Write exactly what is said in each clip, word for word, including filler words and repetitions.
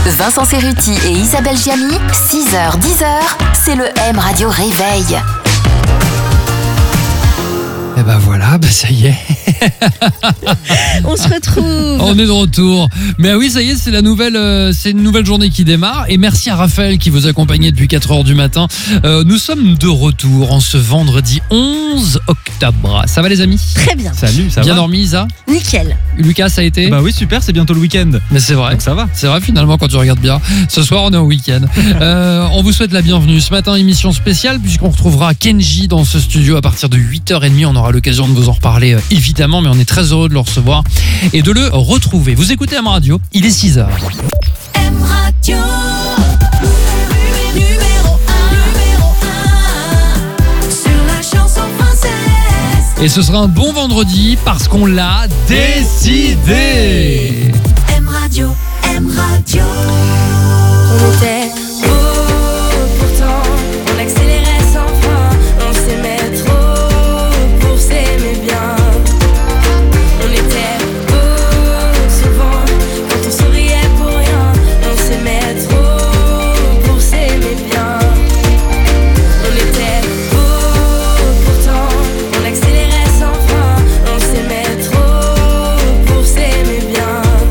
Vincent Cerruti et Isabelle Giamy, six heures dix heures, c'est le M Radio Réveil. Et ben voilà, bah ça y est. On se retrouve. On est de retour. Mais oui, ça y est, c'est la nouvelle, euh, c'est une nouvelle journée qui démarre. Et merci à Raphaël qui vous accompagnait depuis quatre heures du matin. Euh, nous sommes de retour en ce vendredi onze octobre. Ça va les amis ? Très bien. Salut, ça Bien va ? dormi Isa ? Nickel. Lucas, ça a été ? Bah oui, super, c'est bientôt le week-end. Mais c'est vrai. Donc ça va. C'est vrai finalement quand tu regardes bien. Ce soir on est au week-end. Euh, on vous souhaite la bienvenue. Ce matin émission spéciale puisqu'on retrouvera Kenji dans ce studio à partir de huit heures trente. On aura l'occasion de vous en reparler euh, évidemment, mais on est très heureux de le recevoir et de le retrouver. Vous écoutez M Radio, il est six heures. M Radio, numéro un, numéro un, sur la chanson française. Et ce sera un bon vendredi parce qu'on l'a décidé. M Radio, M Radio. On était beau, pourtant on accélérait sans frein. On s'aimait trop pour s'aimer bien. On était beau souvent quand on souriait pour rien. On s'aimait trop pour s'aimer bien. On était beau, pourtant on accélérait sans frein. On s'aimait trop pour s'aimer bien.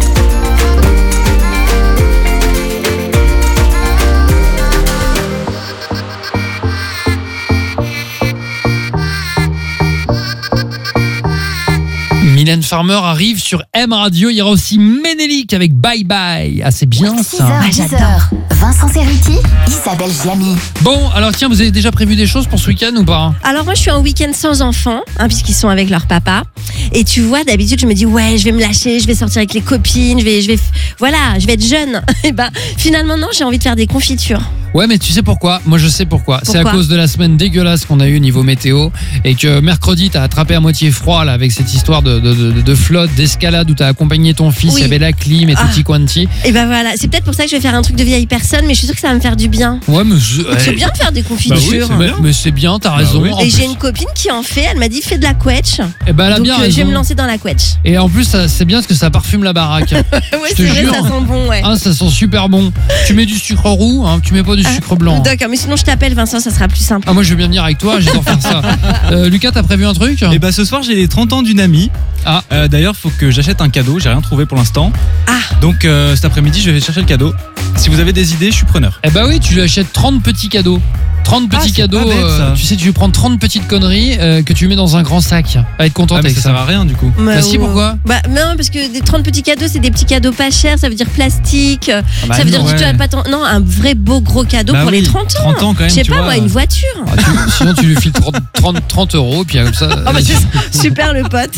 Mylène Farmer arrive sur M Radio. Il y aura aussi Ménélique avec Bye Bye. Ah, c'est bien six ça. heures dix heures, Vincent Cerruti, Isabelle Giamy. Bon, alors tiens, vous avez déjà prévu des choses pour ce week-end ou pas ? Alors moi je suis en week-end sans enfants, hein, puisqu'ils sont avec leur papa. Et tu vois, d'habitude je me dis ouais, je vais me lâcher, je vais sortir avec les copines, je vais, je vais, voilà, je vais être jeune. Et ben finalement non, j'ai envie de faire des confitures. Ouais, mais tu sais pourquoi ? Moi, je sais pourquoi. C'est à Pourquoi cause de la semaine dégueulasse qu'on a eue niveau météo et que mercredi, t'as attrapé à moitié froid là avec cette histoire de, de, de, de flotte, d'escalade où t'as accompagné ton fils, il Oui. y avait la clim et Ah. tutti quanti. Et ben voilà, c'est peut-être pour ça que je vais faire un truc de vieille personne, mais je suis sûre que ça va me faire du bien. Ouais, mais c'est, C'est ouais. bien de faire des Bah oui, confitures. c'est Mais, bien. mais c'est bien, t'as raison. oui. En Et plus. j'ai une copine qui en fait, elle m'a dit fais de la quetch. Eh ben, elle a Donc bien euh, je raison. vais me lancer dans la quetch. Et en plus, ça, c'est bien parce que ça parfume la baraque. Ouais, Je te c'est vrai, jure. ça sent bon, ouais. Hein, ça sent super bon. Tu mets du sucre roux, hein, tu mets pas du sucre blanc. D'accord, mais sinon je t'appelle Vincent, ça sera plus simple. Ah, moi je veux bien venir avec toi, j'adore faire ça. Euh, Lucas, t'as prévu un truc ? Et bah ce soir j'ai les trente ans d'une amie. Ah. Euh, D'ailleurs faut que j'achète un cadeau, j'ai rien trouvé pour l'instant. Ah. Donc euh, cet après-midi je vais chercher le cadeau. Si vous avez des idées, je suis preneur. Eh bah oui, tu lui achètes trente petits cadeaux. trente Ah, petits c'est cadeaux, pas bête, ça. euh, tu sais, tu lui prends trente petites conneries euh, que tu mets dans un grand sac. Elle va être contente Ah mais avec ça ça. sert à rien du coup. Bah, Bah si, ouais. pourquoi ? Bah non, parce que des trente petits cadeaux, c'est des petits cadeaux pas chers, ça veut dire plastique. Ah bah ça veut non, dire que tu ouais. as pas tant... Non, un vrai beau gros cadeau Bah pour oui, les trente ans. trente ans quand même, Je sais tu pas vois. moi, une voiture. Ah, tu- Sinon, tu lui files trente, trente, trente euros, puis comme ça. Ah bah c'est super le pote.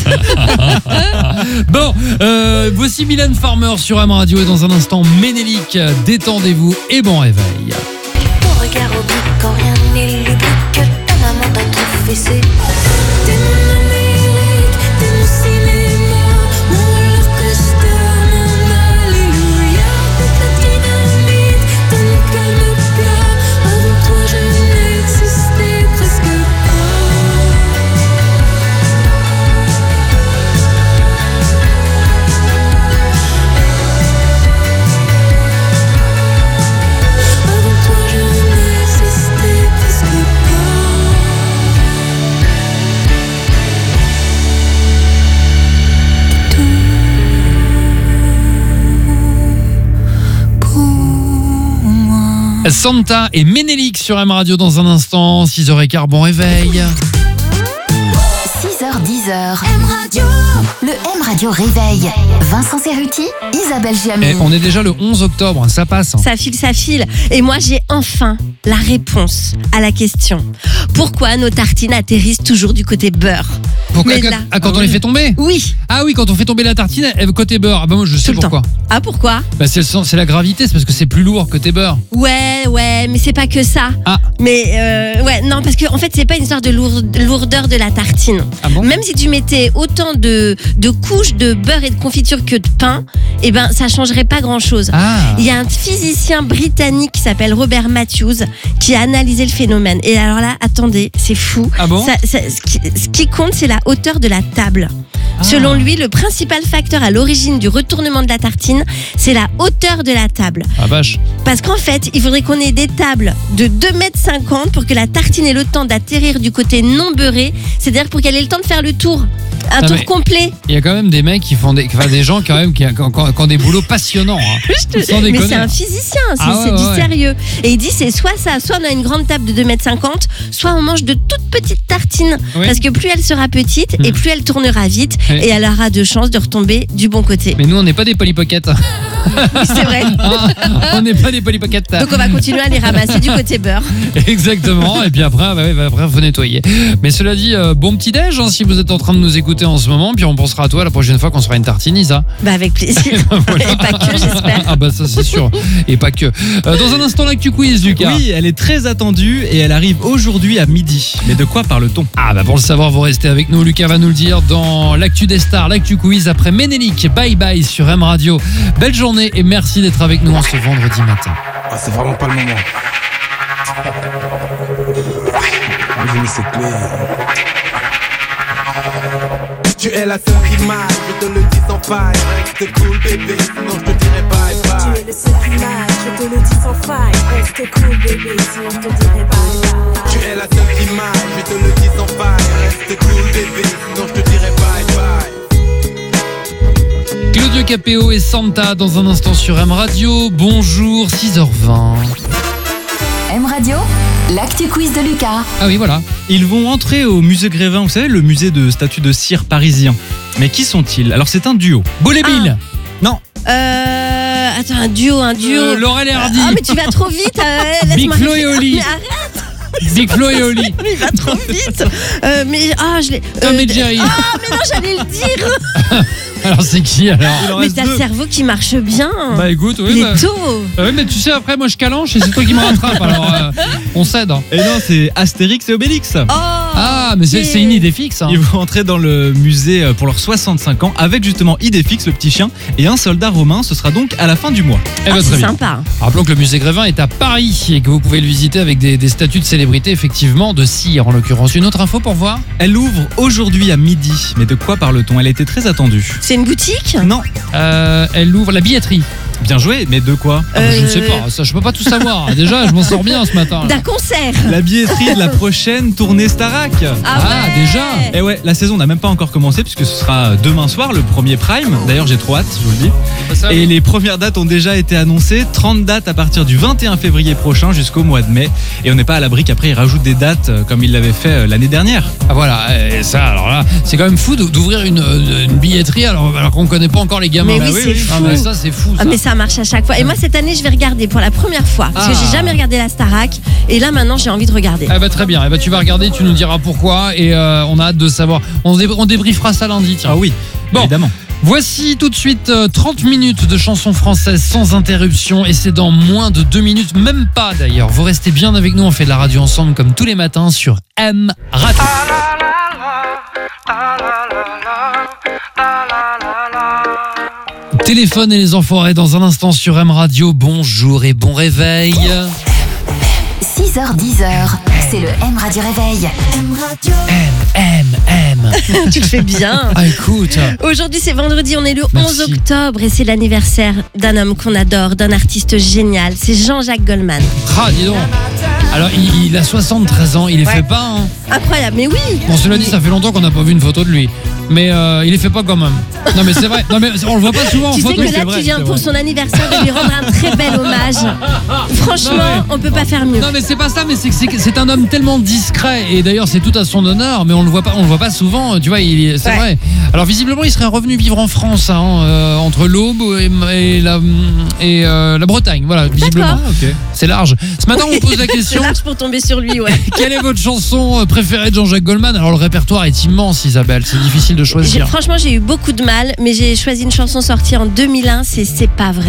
Bon, euh, voici Mylène Farmer sur M Radio et dans un instant, Ménélique, détendez-vous et bon réveil. Ton regard oblique quand rien n'est ludique. Ta maman t'a tout fessé. T'es mon Amérique, t'es mon cinéma, mon orchestre, mon alléluia. T'es ta dynamite, ton calme plat. Avant toi je n'existais presque pas. Avant toi je n'existais presque pas. Tout pour moi. Santa et Ménélique sur M Radio dans un instant, six heures quinze, bon réveil. six heures dix heures, M Radio. le M Radio Réveil. Vincent Cerruti, Isabelle Giamy. Et on est déjà le onze octobre, ça passe. Ça file, ça file. Et moi j'ai enfin la réponse à la question. Pourquoi nos tartines atterrissent toujours du côté beurre ? Pourquoi Mais quand, là- ah, quand Ah on ouais. les fait tomber ? Oui. Ah oui, quand on fait tomber la tartine, elle- côté beurre. Ah bah moi je sais Tout le pourquoi. Ah pourquoi ? Bah c'est, le sens- c'est la gravité, c'est parce que c'est plus lourd côté beurre. Ouais, ouais, mais c'est pas que ça. Ah. Mais euh, ouais, non, parce que en fait, c'est pas une histoire de lour- lourdeur de la tartine. Ah bon ? Même si tu mettais autant de, de couches de beurre et de confiture que de pain, eh ben, ça changerait pas grand chose. Ah. Il y a un physicien britannique qui s'appelle Robert Matthews qui a analysé le phénomène. Et alors là, attendez, c'est fou. Ah bon ? Ça- ça- ce, qui, ce qui compte, c'est la hauteur de la table. Selon lui, le principal facteur à l'origine du retournement de la tartine, c'est la hauteur de la table. Ah vache. Parce qu'en fait, il faudrait qu'on ait des tables de deux mètres cinquante pour que la tartine ait le temps d'atterrir du côté non beurré, c'est-à-dire pour qu'elle ait le temps de faire le tour. Un Ah, tour mais- complet. Il y a quand même des mecs qui font des, enfin, des gens quand même qui, qui, qui- qui ont des boulots passionnants. Hein. Sans Mais déconner. c'est un physicien, c'est Ah ouais, c'est du ouais, ouais. sérieux. Et il dit c'est soit ça, soit on a une grande table de deux mètres cinquante, soit on mange de toutes petites tartines. Oui. Parce que plus elle sera petite et Hmm. plus elle tournera vite Oui. et elle aura de chances de retomber du bon côté. Mais nous, on n'est pas des polypockets. Oui, c'est vrai. on n'est pas des polypockets. Donc on va continuer à les ramasser du côté beurre. Exactement. Et puis après, bah, ouais, bah, après, faut nettoyer. Mais cela dit, euh, bon petit déj hein, si vous êtes en train de nous écouter en ce moment. Puis on pensera à toi la prochaine fois qu'on sera une tartine, Isa. Bah avec plaisir. Voilà. Et pas que, j'espère. Ah bah ça c'est sûr. Et pas que. Euh, dans un instant, l'actu quiz, Lucas. Oui, elle est très attendue et elle arrive aujourd'hui à midi. Mais de quoi parle-t-on? Ah bah pour le savoir, vous restez avec nous. Lucas va nous le dire dans l'actu des stars, l'actu quiz après Ménélique. Bye bye sur M Radio. Belle journée et merci d'être avec nous en ce vendredi matin. Ah, c'est vraiment pas le moment. J'ai mis cette clé. Tu es la seule qui m'aille, je te le dis sans faille. Reste cool bébé, sinon je te dirai bye Tu bye. es le seul qui m'aille, je te le dis sans faille. Reste cool bébé, sinon je te dirai bye bye. Tu es la seule qui m'aille, je te le dis sans faille. Reste cool bébé, sinon je te dirai bye bye. Claudio Capéo et Santa dans un instant sur M Radio. Bonjour, six heures vingt. M Radio, l'actu quiz de Lucas. Ah oui, voilà. Ils vont entrer au musée Grévin, vous savez, le musée de statues de cire parisien. Mais qui sont-ils? Alors c'est un duo. Boule et Bill. Non, Euh, attends, un duo, un duo. Euh, Laurel et Hardy. Ah mais tu vas trop vite. euh, Big laisse-moi Flo et réfléchir. Oli. Mais arrête, Big Flo et Oli. mais il va trop vite. Euh, mais ah je l'ai. Tom euh, et Jerry. Ah mais non j'allais le dire. Alors c'est qui alors? il en Mais reste t'as le deux. cerveau qui marche bien. Bah écoute, oui, il bah, est tôt. euh, oui, mais tu sais après moi je calanche et c'est toi qui me rattrape. Alors euh, on cède. hein. Et non, c'est Astérix et Obélix. Oh. Ah mais c'est ok. c'est une idée fixe. hein. Ils vont entrer dans le musée pour leurs soixante-cinq ans avec justement Idéfix, le petit chien, et un soldat romain. Ce sera donc à la fin du mois. Eh ben, Ah, très c'est bien. sympa. Rappelons que le musée Grévin est à Paris et que vous pouvez le visiter avec des, des statues de célébrités, effectivement, de cire en l'occurrence. Une autre info pour voir? Elle ouvre aujourd'hui à midi. Mais de quoi parle-t-on? Elle était très attendue. C'est une boutique. Non, Euh, elle ouvre la billetterie. bien joué, mais de quoi? Ah, bah, je ne sais Euh, pas, ça je peux pas tout savoir. Déjà, je m'en sors bien ce matin. là. D'un concert. La billetterie de la prochaine tournée Starac. Ah, ouais. déjà. Et ouais, la saison n'a même pas encore commencé puisque ce sera demain soir, le premier prime. D'ailleurs, j'ai trop hâte, je vous le dis. Ça, Et les premières dates ont déjà été annoncées. trente dates à partir du vingt et un février prochain jusqu'au mois de mai. Et on n'est pas à l'abri qu'après, ils rajoutent des dates euh, comme ils l'avaient fait euh, l'année dernière. Ah, voilà, et ça, alors là, c'est quand même fou d'ou- d'ouvrir une, une billetterie alors, alors qu'on connaît pas encore les gamins. Mais Bah oui, c'est Ah, fou. mais ça, c'est fou. Ça. Ah mais ça marche à chaque fois. Et moi cette année je vais regarder pour la première fois parce que Ah. j'ai jamais regardé la Starac et là maintenant j'ai envie de regarder. Ah bah très bien, eh bah, tu vas regarder, tu nous diras pourquoi et euh, on a hâte de savoir. On, dé- on débriefera ça lundi, tiens. Ah oui, Bon. évidemment. Voici tout de suite euh, trente minutes de chansons françaises sans interruption et c'est dans moins de deux minutes, même pas d'ailleurs. Vous restez bien avec nous, on fait de la radio ensemble comme tous les matins sur M Radio. Téléphone et les enfoirés dans un instant sur M Radio. Bonjour et bon réveil. six heures dix, c'est le M Radio Réveil. M Radio. M, M, M. Tu le fais bien. Ah écoute, Aujourd'hui c'est vendredi, on est le Merci. onze octobre et c'est l'anniversaire d'un homme qu'on adore, d'un artiste génial. C'est Jean-Jacques Goldman. ah dis donc. Alors il, il a soixante-treize ans, il les Ouais. fait pas hein. Incroyable, mais oui. Bon, cela dit, ça fait longtemps qu'on n'a pas vu une photo de lui. Mais euh, il les fait pas quand même. Non, mais c'est vrai. Non, mais on le voit pas souvent en Tu sais photo. que c'est là vrai, tu viens c'est pour vrai. son anniversaire de lui rendre un très bel hommage. Franchement, Non, mais- on peut pas faire mieux. Non, mais c'est pas ça. Mais c'est que c'est, que c'est un homme tellement discret. Et d'ailleurs, c'est tout à son honneur. Mais on le voit pas. On le voit pas souvent. Tu vois, il, c'est Ouais. vrai. Alors visiblement, il serait revenu vivre en France, hein, euh, entre l'Aube et, et la et euh, la Bretagne. Voilà, visiblement. D'accord. Ok. C'est large. Ce matin, on vous pose la C'est question. large pour tomber sur lui, ouais. Quelle est votre chanson euh, préférée de Jean-Jacques Goldman? Alors le répertoire est immense, Isabelle. C'est difficile de J'ai- choisir. franchement, j'ai eu beaucoup de mal, mais j'ai choisi une chanson sortie en deux mille un, c'est C'est pas vrai.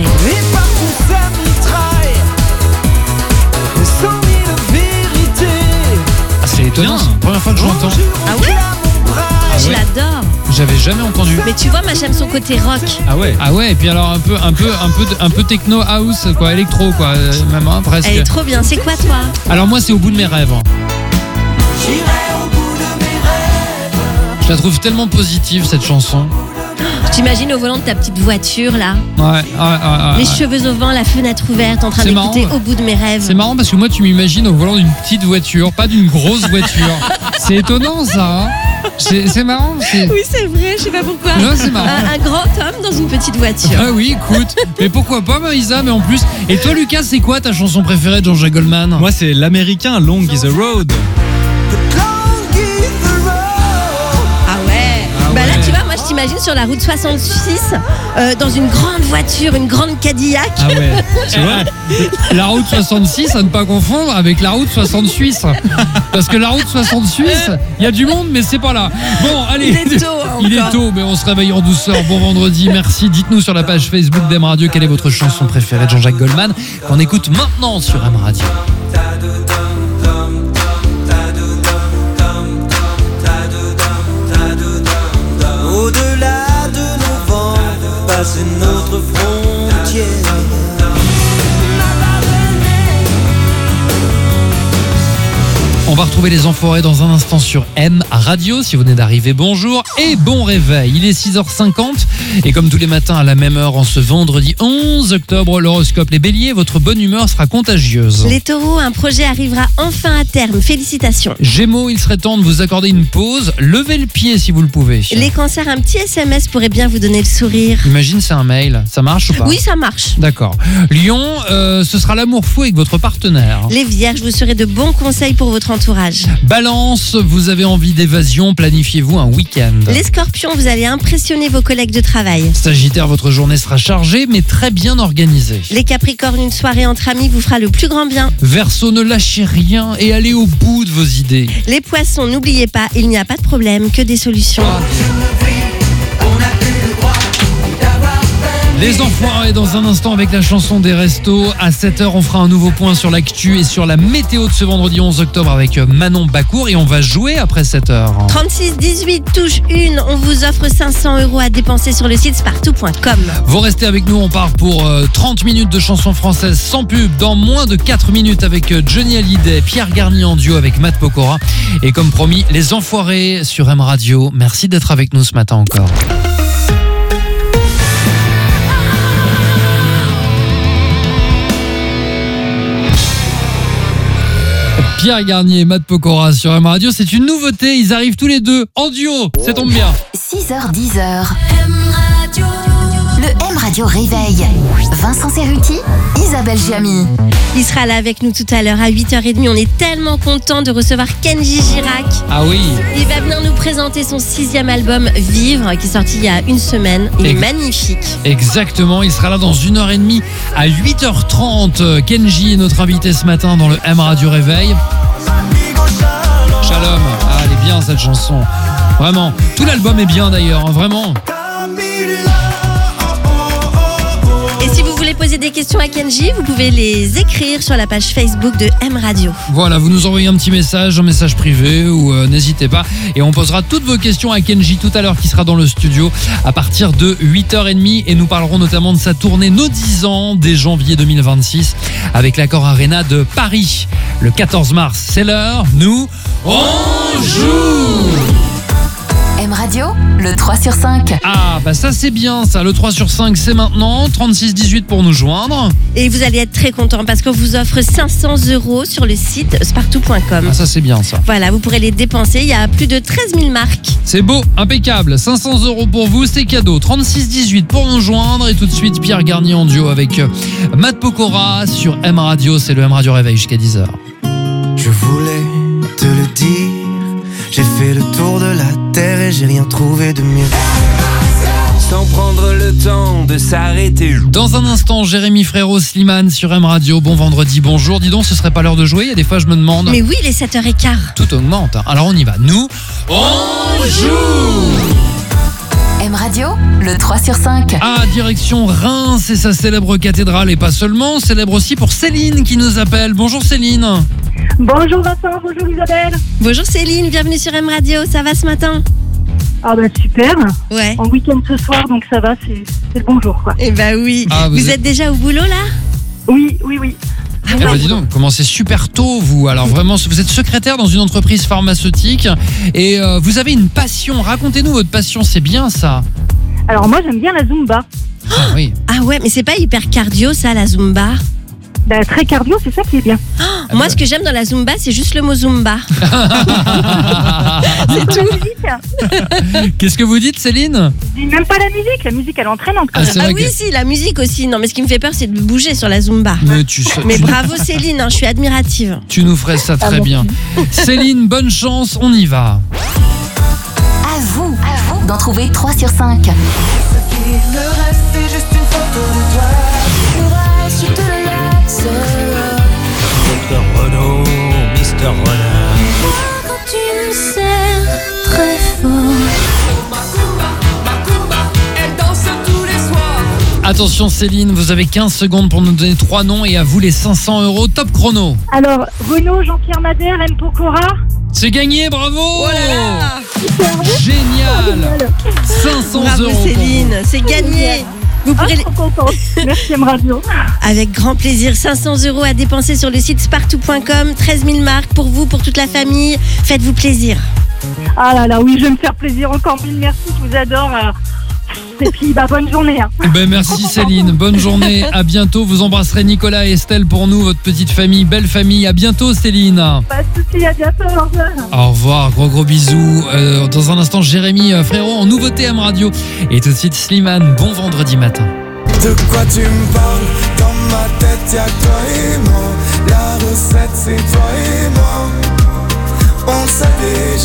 Ah, c'est étonnant. C'est la première fois que je l'entends. Ah ouais Je ouais. l'adore. J'avais jamais entendu. Mais tu vois, moi j'aime son côté rock. Ah ouais. Ah ouais, et puis alors un peu, un peu, un peu, de- un peu techno house, quoi, électro, quoi, euh, même hein, presque. Elle est trop bien. C'est quoi toi? Alors moi, c'est au bout de mes rêves. Je la trouve tellement positive cette chanson. Je t'imagine au volant de ta petite voiture là, Ouais, ouais, ouais, ouais, les ouais. cheveux au vent, la fenêtre ouverte, en train C'est d'écouter marrant. Au bout de mes rêves. C'est marrant parce que moi tu m'imagines au volant d'une petite voiture, pas d'une grosse voiture. C'est étonnant ça. Hein, c'est, c'est marrant. C'est... Oui, c'est vrai, je sais pas pourquoi. Non, c'est marrant. Un, un grand homme dans une petite voiture. Ah oui, écoute. Mais pourquoi pas Maïsa, mais en plus. Et toi Lucas, c'est quoi ta chanson préférée de Jean-Jacques Goldman? Moi, c'est l'américain Long is the Road. Ah ouais. Ah Bah là, ouais. tu vois, moi je t'imagine sur la route soixante-six, euh, dans une grande voiture, une grande Cadillac. Ah ouais. Tu vois? La route soixante-six, à ne pas confondre avec la route soixante Suisse. Parce que la route soixante Suisse, il y a du monde, mais c'est pas là. Bon, allez. Il est tôt, hein, Il est encore. tôt, mais on se réveille en douceur. Bon vendredi, merci. Dites-nous sur la page Facebook d'M Radio quelle est votre chanson préférée de Jean-Jacques Goldman qu'on écoute maintenant sur M Radio. Au-delà de nos vents, passe notre frontière. On va retrouver les enfoirés dans un instant sur M Radio. Si vous venez d'arriver, bonjour et bon réveil. Il est six heures cinquante et comme tous les matins à la même heure en ce vendredi onze octobre, l'horoscope les béliers, votre bonne humeur sera contagieuse. Les taureaux, un projet arrivera enfin à terme. Félicitations. Gémeaux, il serait temps de vous accorder une pause. Levez le pied si vous le pouvez. Les cancers, un petit S M S pourrait bien vous donner le sourire. Imagine c'est un mail, ça marche ou pas? Oui, ça marche. D'accord. Lion, euh, ce sera l'amour fou avec votre partenaire. Les vierges, vous serez de bons conseils pour votre entourage. Balance, vous avez envie d'évasion, planifiez-vous un week-end. Les scorpions, vous allez impressionner vos collègues de travail. Sagittaire, votre journée sera chargée mais très bien organisée. Les capricornes, une soirée entre amis vous fera le plus grand bien. Verseau, ne lâchez rien et allez au bout de vos idées. Les poissons, n'oubliez pas, il n'y a pas de problème, que des solutions. Les enfoirés dans un instant avec la chanson des restos. À sept heures, on fera un nouveau point sur l'actu et sur la météo de ce vendredi onze octobre avec Manon Bacour et on va jouer après sept heures. trente-six dix-huit, touche une, on vous offre cinq cents euros à dépenser sur le site spartou point com. Vous restez avec nous, on part pour euh, trente minutes de chansons françaises sans pub dans moins de quatre minutes avec euh, Johnny Hallyday, Pierre Garnier en duo avec Matt Pokora. Et comme promis, les enfoirés sur M Radio. Merci d'être avec nous ce matin encore. Pierre Garnier et Matt Pokora sur M Radio, c'est une nouveauté, ils arrivent tous les deux en duo, ça tombe bien. six heures dix. Le M Radio Réveil. Vincent Cerruti, Isabelle Giamy. Il sera là avec nous tout à l'heure à huit heures trente. On est tellement content de recevoir Kenji Girac. Ah oui. Il va venir nous présenter son sixième album Vivre, qui est sorti il y a une semaine. Il est Ex- magnifique. Exactement, il sera là dans une heure et demie à huit heures trente. Kenji est notre invité ce matin dans le M Radio Réveil. Shalom, ah, elle est bien cette chanson. Vraiment, tout l'album est bien d'ailleurs, hein, vraiment. Et si vous voulez poser des questions à Kenji, vous pouvez les écrire sur la page Facebook de M Radio. Voilà, vous nous envoyez un petit message, un message privé ou euh, n'hésitez pas. Et on posera toutes vos questions à Kenji tout à l'heure qui sera dans le studio à partir de huit heures trente. Et nous parlerons notamment de sa tournée Nos dix ans dès janvier deux mille vingt-six avec l'Accor Arena de Paris. Le quatorze mars, c'est l'heure, nous, on joue! M Radio, le trois sur cinq. Ah, bah ça c'est bien ça, le trois sur cinq c'est maintenant, trente-six dix-huit pour nous joindre. Et vous allez être très content parce qu'on vous offre cinq cents euros sur le site spartou point com. Ah, ça c'est bien ça. Voilà, vous pourrez les dépenser. Il y a plus de treize mille marques. C'est beau, impeccable, cinq cents euros pour vous, c'est cadeau, trente-six dix-huit pour nous joindre. Et tout de suite Pierre Garnier en duo avec euh, Matt Pokora sur M Radio, c'est le M Radio Réveil jusqu'à dix heures. Je voulais te le dire, j'ai fait le tour de la terre et j'ai rien trouvé de mieux. Sans prendre le temps de s'arrêter. Dans un instant, Jérémy Frérot Slimane sur M Radio. Bon vendredi, bonjour. Dis donc, ce serait pas l'heure de jouer? Il y a des fois, je me demande. Mais oui, il est sept heures quinze. Tout augmente. hein. Alors, on y va. Nous, on joue! M Radio, le trois sur cinq. Ah, direction Reims et sa célèbre cathédrale. Et pas seulement, célèbre aussi pour Céline qui nous appelle. Bonjour Céline. Bonjour Vincent, bonjour Isabelle. Bonjour Céline, bienvenue sur M Radio. Ça va ce matin? Ah bah super, Ouais. en week-end ce soir donc ça va, c'est c'est le bon jour quoi. Eh bah oui. Ah, vous vous êtes- êtes déjà au boulot là? Oui, oui, oui. Ah Eh ben, ouais. dis donc, vous commencez super tôt, vous. Alors vraiment, vous êtes secrétaire dans une entreprise pharmaceutique et euh, vous avez une passion. Racontez-nous votre passion, c'est bien ça. Alors moi j'aime bien la Zumba. Ah oui. Ah ouais, mais c'est pas hyper cardio ça, la Zumba. Bah, très cardio, c'est ça qui est bien. Moi, bah. ce que j'aime dans la Zumba, c'est juste le mot Zumba. C'est tout. La musique. Qu'est-ce que vous dites, Céline? Je dis même pas la musique, la musique elle est entraînante quand Ah, même. c'est Ah vrai oui, que- si, la musique aussi. Non, mais ce qui me fait peur, c'est de bouger sur la Zumba. Mais tu, Mais tu- bravo Céline, hein, je suis admirative. tu nous ferais ça très Ah, bien. Céline, bonne chance, on y va. À vous, à vous d'en trouver trois sur cinq. Le reste, c'est juste une photo de toi. Le reste, je te le laisse. docteur Renault, mister Renard. Quand tu me serres très fort. Elle danse tous les soirs. Attention Céline, vous avez quinze secondes pour nous donner trois noms et à vous les cinq cents euros. Top chrono. Alors, Renaud, Jean-Pierre Madère, M. Pokora. C'est gagné, bravo. Oh là là. Génial. cinq cents Bravo euros. pour vous. Céline, c'est gagné. Vous Ah, pourrez, je suis trop contente. Merci M Radio. avec grand plaisir, cinq cents euros à dépenser sur le site spartou point com, treize mille marques pour vous, pour toute la famille. Faites-vous plaisir. Ah là là, oui, je vais me faire plaisir encore mille merci, je vous adore. euh. Et puis, bah, bonne journée. Hein. Ben merci Céline, bonne journée, à bientôt. Vous embrasserez Nicolas et Estelle pour nous, votre petite famille, belle famille. À bientôt Céline. Pas de soucis, à bientôt. Au revoir. Au revoir, gros gros bisous. Euh, dans un instant, Jérémy euh, Frérot en nouveauté M Radio. Et tout de suite Slimane, bon vendredi matin. De quoi tu me parles? Dans ma tête, y'a toi et moi. La recette, c'est toi et moi. On le sait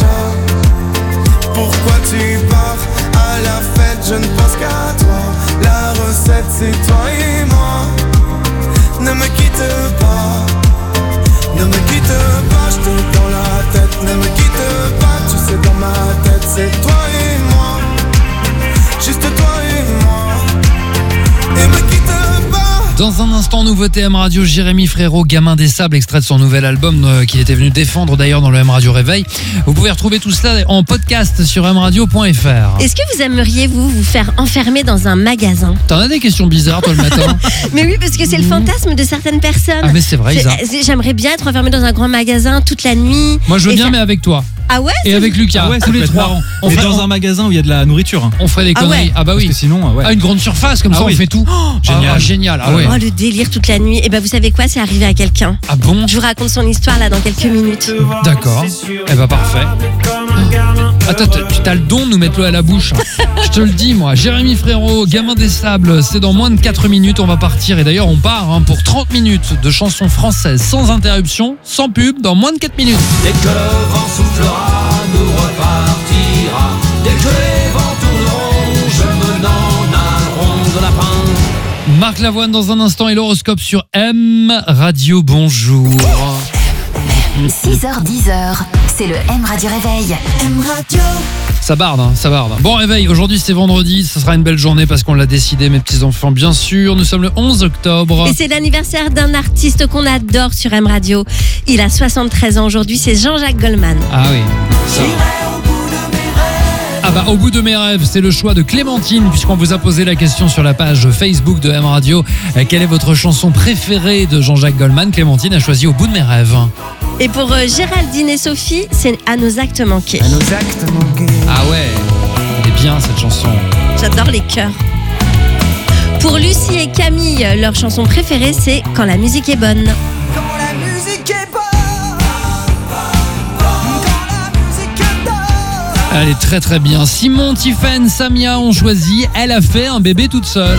déjà. Pourquoi tu pars? À la fête, je ne pense qu'à toi. La recette, c'est toi et moi. Ne me quitte pas. Ne me quitte pas, je t'ai dans la tête. Ne me quitte pas, tu sais, dans ma tête, c'est toi et moi. Juste toi et moi. Et me quitte pas. Dans un instant, nouveauté M Radio, Jérémy Frérot, Gamin des Sables, extrait de son nouvel album euh, qu'il était venu défendre d'ailleurs dans le M Radio Réveil. Vous pouvez retrouver tout cela en podcast sur m radio point f r. Est-ce que vous aimeriez, vous, vous faire enfermer dans un magasin? T'en as des questions bizarres toi le matin? Mais oui, parce que c'est le fantasme de certaines personnes. Ah mais c'est vrai Isa. C'est- c'est- J'aimerais bien être enfermée dans un grand magasin toute la nuit. Moi je veux Et bien ça- mais avec toi. Ah ouais? Et avec Lucas. Ah ouais, ça tous peut les être trois. marrant. On Mais ferait, dans on, un magasin où il y a de la nourriture. hein. on ferait des Ah conneries. ouais. Ah bah Parce oui. que sinon, ouais. Ah, une grande surface comme Ah ça oui. on fait tout. Génial. Ah, génial. Ah ouais. Oh, le délire toute la nuit. Et ben vous savez quoi? C'est arrivé à quelqu'un. Ah bon? Je vous raconte son histoire là dans quelques minutes. D'accord. Eh ben parfait. Attends, t'as- tu as le don de nous mettre l'eau à la bouche. Je te le dis moi. Jérémy Frérot, Gamin des Sables, c'est dans moins de quatre minutes, on va partir. Et d'ailleurs on part hein, pour trente minutes de chansons françaises sans interruption, sans pub, dans moins de quatre minutes. Dès que le vent soufflera, nous repartira. Dès que les vents tourneront, je me donne un rond de lapin. Marc Lavoine dans un instant et l'horoscope sur M Radio, bonjour. six heures dix, c'est le M Radio Réveil. M Radio. Ça barde, hein, ça barde. Bon réveil, aujourd'hui c'est vendredi, ce sera une belle journée parce qu'on l'a décidé mes petits enfants bien sûr. Nous sommes le onze octobre. Et c'est l'anniversaire d'un artiste qu'on adore sur M Radio. Il a soixante-treize ans aujourd'hui, c'est Jean-Jacques Goldman. Ah oui. Ça. Ah bah au bout de mes rêves, c'est le choix de Clémentine puisqu'on vous a posé la question sur la page Facebook de M Radio. Euh, Quelle est votre chanson préférée de Jean-Jacques Goldman? Clémentine a choisi Au bout de mes rêves. Et pour euh, Géraldine et Sophie, c'est À nos actes manqués. Nos actes manqués. Ah ouais, elle est bien cette chanson. J'adore les chœurs. Pour Lucie et Camille, leur chanson préférée, c'est Quand la musique est bonne. Quand la musique est bonne. Quand la musique est bonne. Elle est très très bien. Simon, Tiffen, Samia ont choisi Elle a fait un bébé toute seule.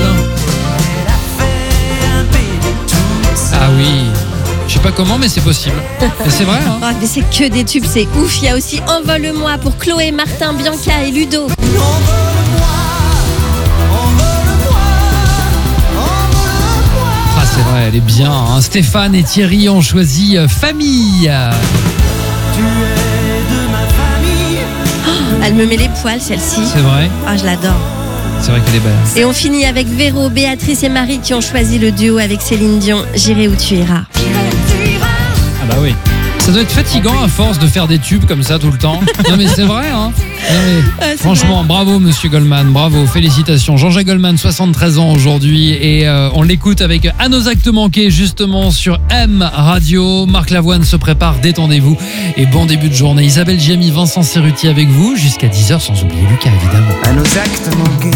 Ah oui. Je sais pas comment mais c'est possible. Et c'est vrai hein. Oh, mais c'est que des tubes, c'est ouf. Il y a aussi Envole-moi pour Chloé, Martin, Bianca et Ludo. Ah c'est vrai, elle est bien. hein. Stéphane et Thierry ont choisi euh, Famille. Elle me met les poils, celle-ci. C'est vrai, Ah, je l'adore. c'est vrai qu'elle est belle. Et on finit avec Véro, Béatrice et Marie qui ont choisi le duo avec Céline Dion, J'irai où tu iras. Ah bah oui. Ça doit être fatigant à force de faire des tubes comme ça tout le temps. Non mais c'est vrai hein. Ah, franchement, bravo Monsieur Goldman, bravo, félicitations. Jean-Jacques Goldman, soixante-treize ans aujourd'hui, et euh, on l'écoute avec À nos actes manqués justement sur M Radio. Marc Lavoine se prépare, détendez-vous et bon début de journée. Isabelle Giamy, Vincent Cerruti avec vous jusqu'à dix heures, sans oublier Lucas évidemment. À nos actes manqués.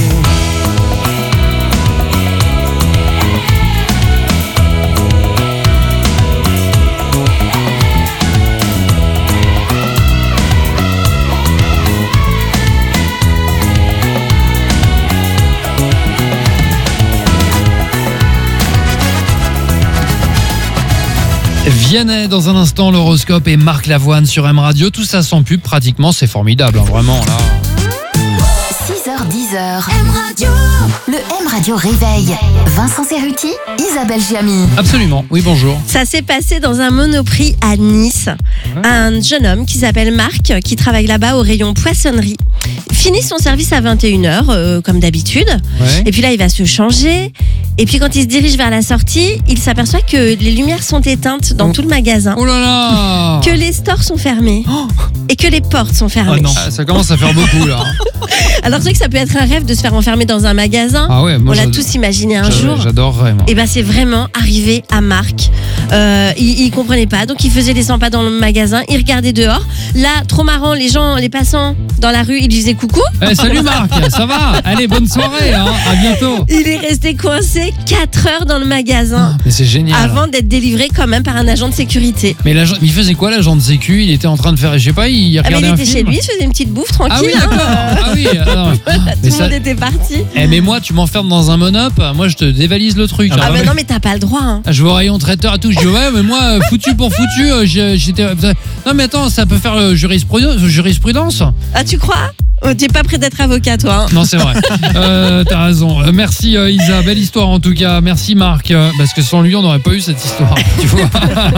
Vianney dans un instant, l'horoscope et Marc Lavoine sur M Radio. Tout ça sans pub pratiquement, c'est formidable, hein, vraiment là. six heures dix heures. M Radio. Le M Radio réveil. Vincent Cerruti, Isabelle Giamy. Absolument, oui bonjour. Ça s'est passé dans un Monoprix à Nice. Un jeune homme qui s'appelle Marc, qui travaille là-bas au rayon poissonnerie, finit son service à vingt et une heures, euh, comme d'habitude. Ouais. Et puis là, il va se changer. Et puis quand il se dirige vers la sortie, il s'aperçoit que les lumières sont éteintes dans Oh. tout le magasin. Oh là là. Que les stores sont fermés. Oh. Et que les portes sont fermées. Oh non. Ah, ça commence à faire beaucoup là. Alors, tu sais que ça peut être un rêve de se faire enfermer dans un magasin. Ah ouais, moi On l'a j'ad- tous imaginé un j'ad- jour. J'adorerais moi. Et ben c'est vraiment arrivé à Marc. Euh, il, il comprenait pas, donc il faisait des cent pas dans le magasin, il regardait dehors. Là, trop marrant, les gens, les passants dans la rue, ils lui disaient coucou. Eh, salut Marc, ça va? Allez, bonne soirée, hein, à bientôt. Il est resté coincé quatre heures dans le magasin Mais c'est génial. avant d'être délivré quand même par un agent de sécurité. Mais l'agent, il faisait quoi l'agent de sécu? Il était en train de faire, je sais pas, il Ah, mais regardait il un était film. chez lui, il se faisait une petite bouffe Ah tranquille. oui, d'accord. hein. Ah oui. alors- Tout Mais le ça- monde était parti. Eh mais moi, tu m'enfermes dans un monop, moi je te dévalise le truc. Ah, hein. bah non, mais t'as pas le droit. hein. Je vais au rayon traiteur et tout. Je dis ouais, mais moi, euh, foutu pour foutu, euh, j'ai- j'étais. Non mais attends, ça peut faire euh, jurisprudence. jurisprudence. Ah, tu crois? Oh, t'es pas prêt d'être avocat, toi. hein. Non, c'est vrai. Euh, T'as raison. Euh, merci euh, Isa, belle histoire en tout cas. Merci Marc, euh, parce que sans lui, on n'aurait pas eu cette histoire. Tu vois.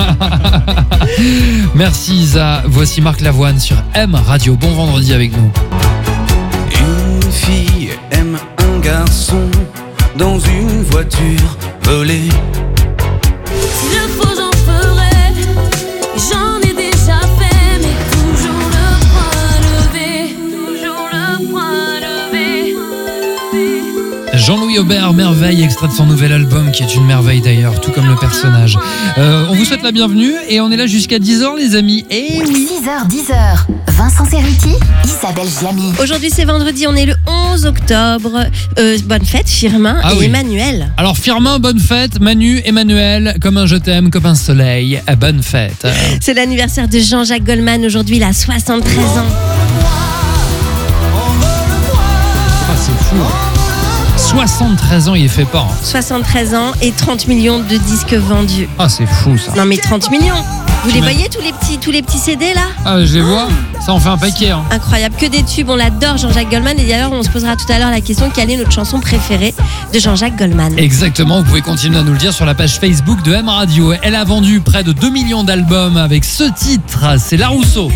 Merci Isa. Voici Marc Lavoine sur M Radio. Bon vendredi avec nous. Une fille aime un garçon dans une voiture volée. S'il le faut, j'en ferai. J'en ai déjà fait, mais toujours le point levé. Toujours le point levé. Jean-Louis Aubert, Merveille, extrait de son nouvel album, qui est une merveille d'ailleurs, tout comme le personnage. Euh, on vous souhaite la bienvenue et on est là jusqu'à dix heures les amis. Et oui. six heures dix heures. Vincent Cerruti, Isabelle Giamy. Aujourd'hui, c'est vendredi, on est le onze octobre. Euh, bonne fête, Firmin Ah et oui. Emmanuel. Alors Firmin, bonne fête. Manu, Emmanuel, comme un je t'aime, comme un soleil, bonne fête. C'est l'anniversaire de Jean-Jacques Goldman. Aujourd'hui, il a soixante-treize ans. Ah, c'est fou. soixante-treize ans, il est fait pas. hein. soixante-treize ans et trente millions de disques vendus. Ah, c'est fou ça. Non, mais trente millions. Vous les J'imagine. voyez, tous les petits, tous les petits C D là? Ah, je les vois. Ça en fait un paquet. hein. Incroyable, que des tubes, on l'adore Jean-Jacques Goldman. Et d'ailleurs, on se posera tout à l'heure la question, quelle est notre chanson préférée de Jean-Jacques Goldman? Exactement, vous pouvez continuer à nous le dire sur la page Facebook de M Radio. Elle a vendu près de deux millions d'albums avec ce titre, c'est La Rousseau.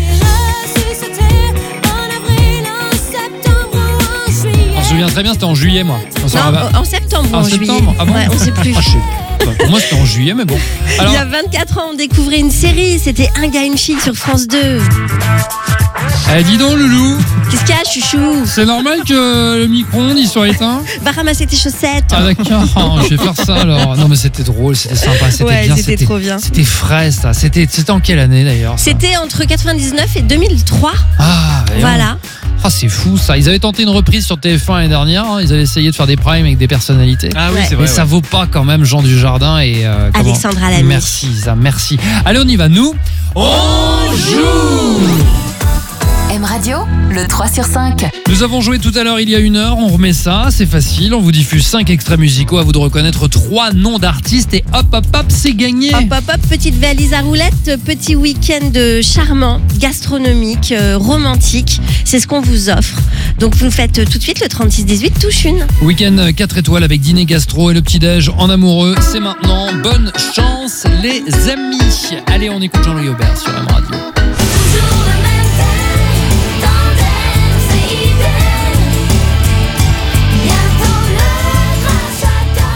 On se souvient très bien, c'était en juillet moi. On s'en Non, rappelle. en septembre ou En en septembre juillet. Ah bon Ouais, on sait plus. Ah, je sais pas. Pour moi c'était en juillet mais bon. Alors, Il y a vingt-quatre ans, on découvrait une série, c'était Un gars, une fille sur France deux. eh, dis donc Loulou, Qu'est-ce qu'il y a, chouchou? c'est normal que le micro-ondes il soit éteint? Va ramasser tes chaussettes. Ah d'accord, Oh, je vais faire ça alors. Non mais c'était drôle, c'était sympa, c'était Ouais, bien. c'était trop bien. C'était frais ça. C'était c'était en quelle année d'ailleurs ça C'était entre quatre-vingt-dix-neuf et deux mille trois. Ah, voyons. Voilà. Ah, c'est fou ça. Ils avaient tenté une reprise sur T F un l'année dernière. hein. Ils avaient essayé de faire des primes avec des personnalités. Ah oui, Ouais. c'est Mais vrai. ça ouais. vaut pas quand même Jean Dujardin et euh, comment- Alexandra Lamy. Merci Isa, merci. Allez, on y va. Nous, on joue. M Radio, le trois sur cinq. Nous avons joué tout à l'heure il y a une heure. On remet ça, c'est facile. On vous diffuse cinq extraits musicaux. À vous de reconnaître trois noms d'artistes et hop hop hop, c'est gagné. Hop hop hop, petite valise à roulettes, petit week-end charmant, gastronomique, euh, romantique. C'est ce qu'on vous offre. Donc vous faites tout de suite le trente-six dix-huit, touche une. Week-end quatre étoiles avec dîner gastro et le petit-déj en amoureux. C'est maintenant. Bonne chance les amis. Allez, on écoute Jean-Louis Aubert sur M Radio.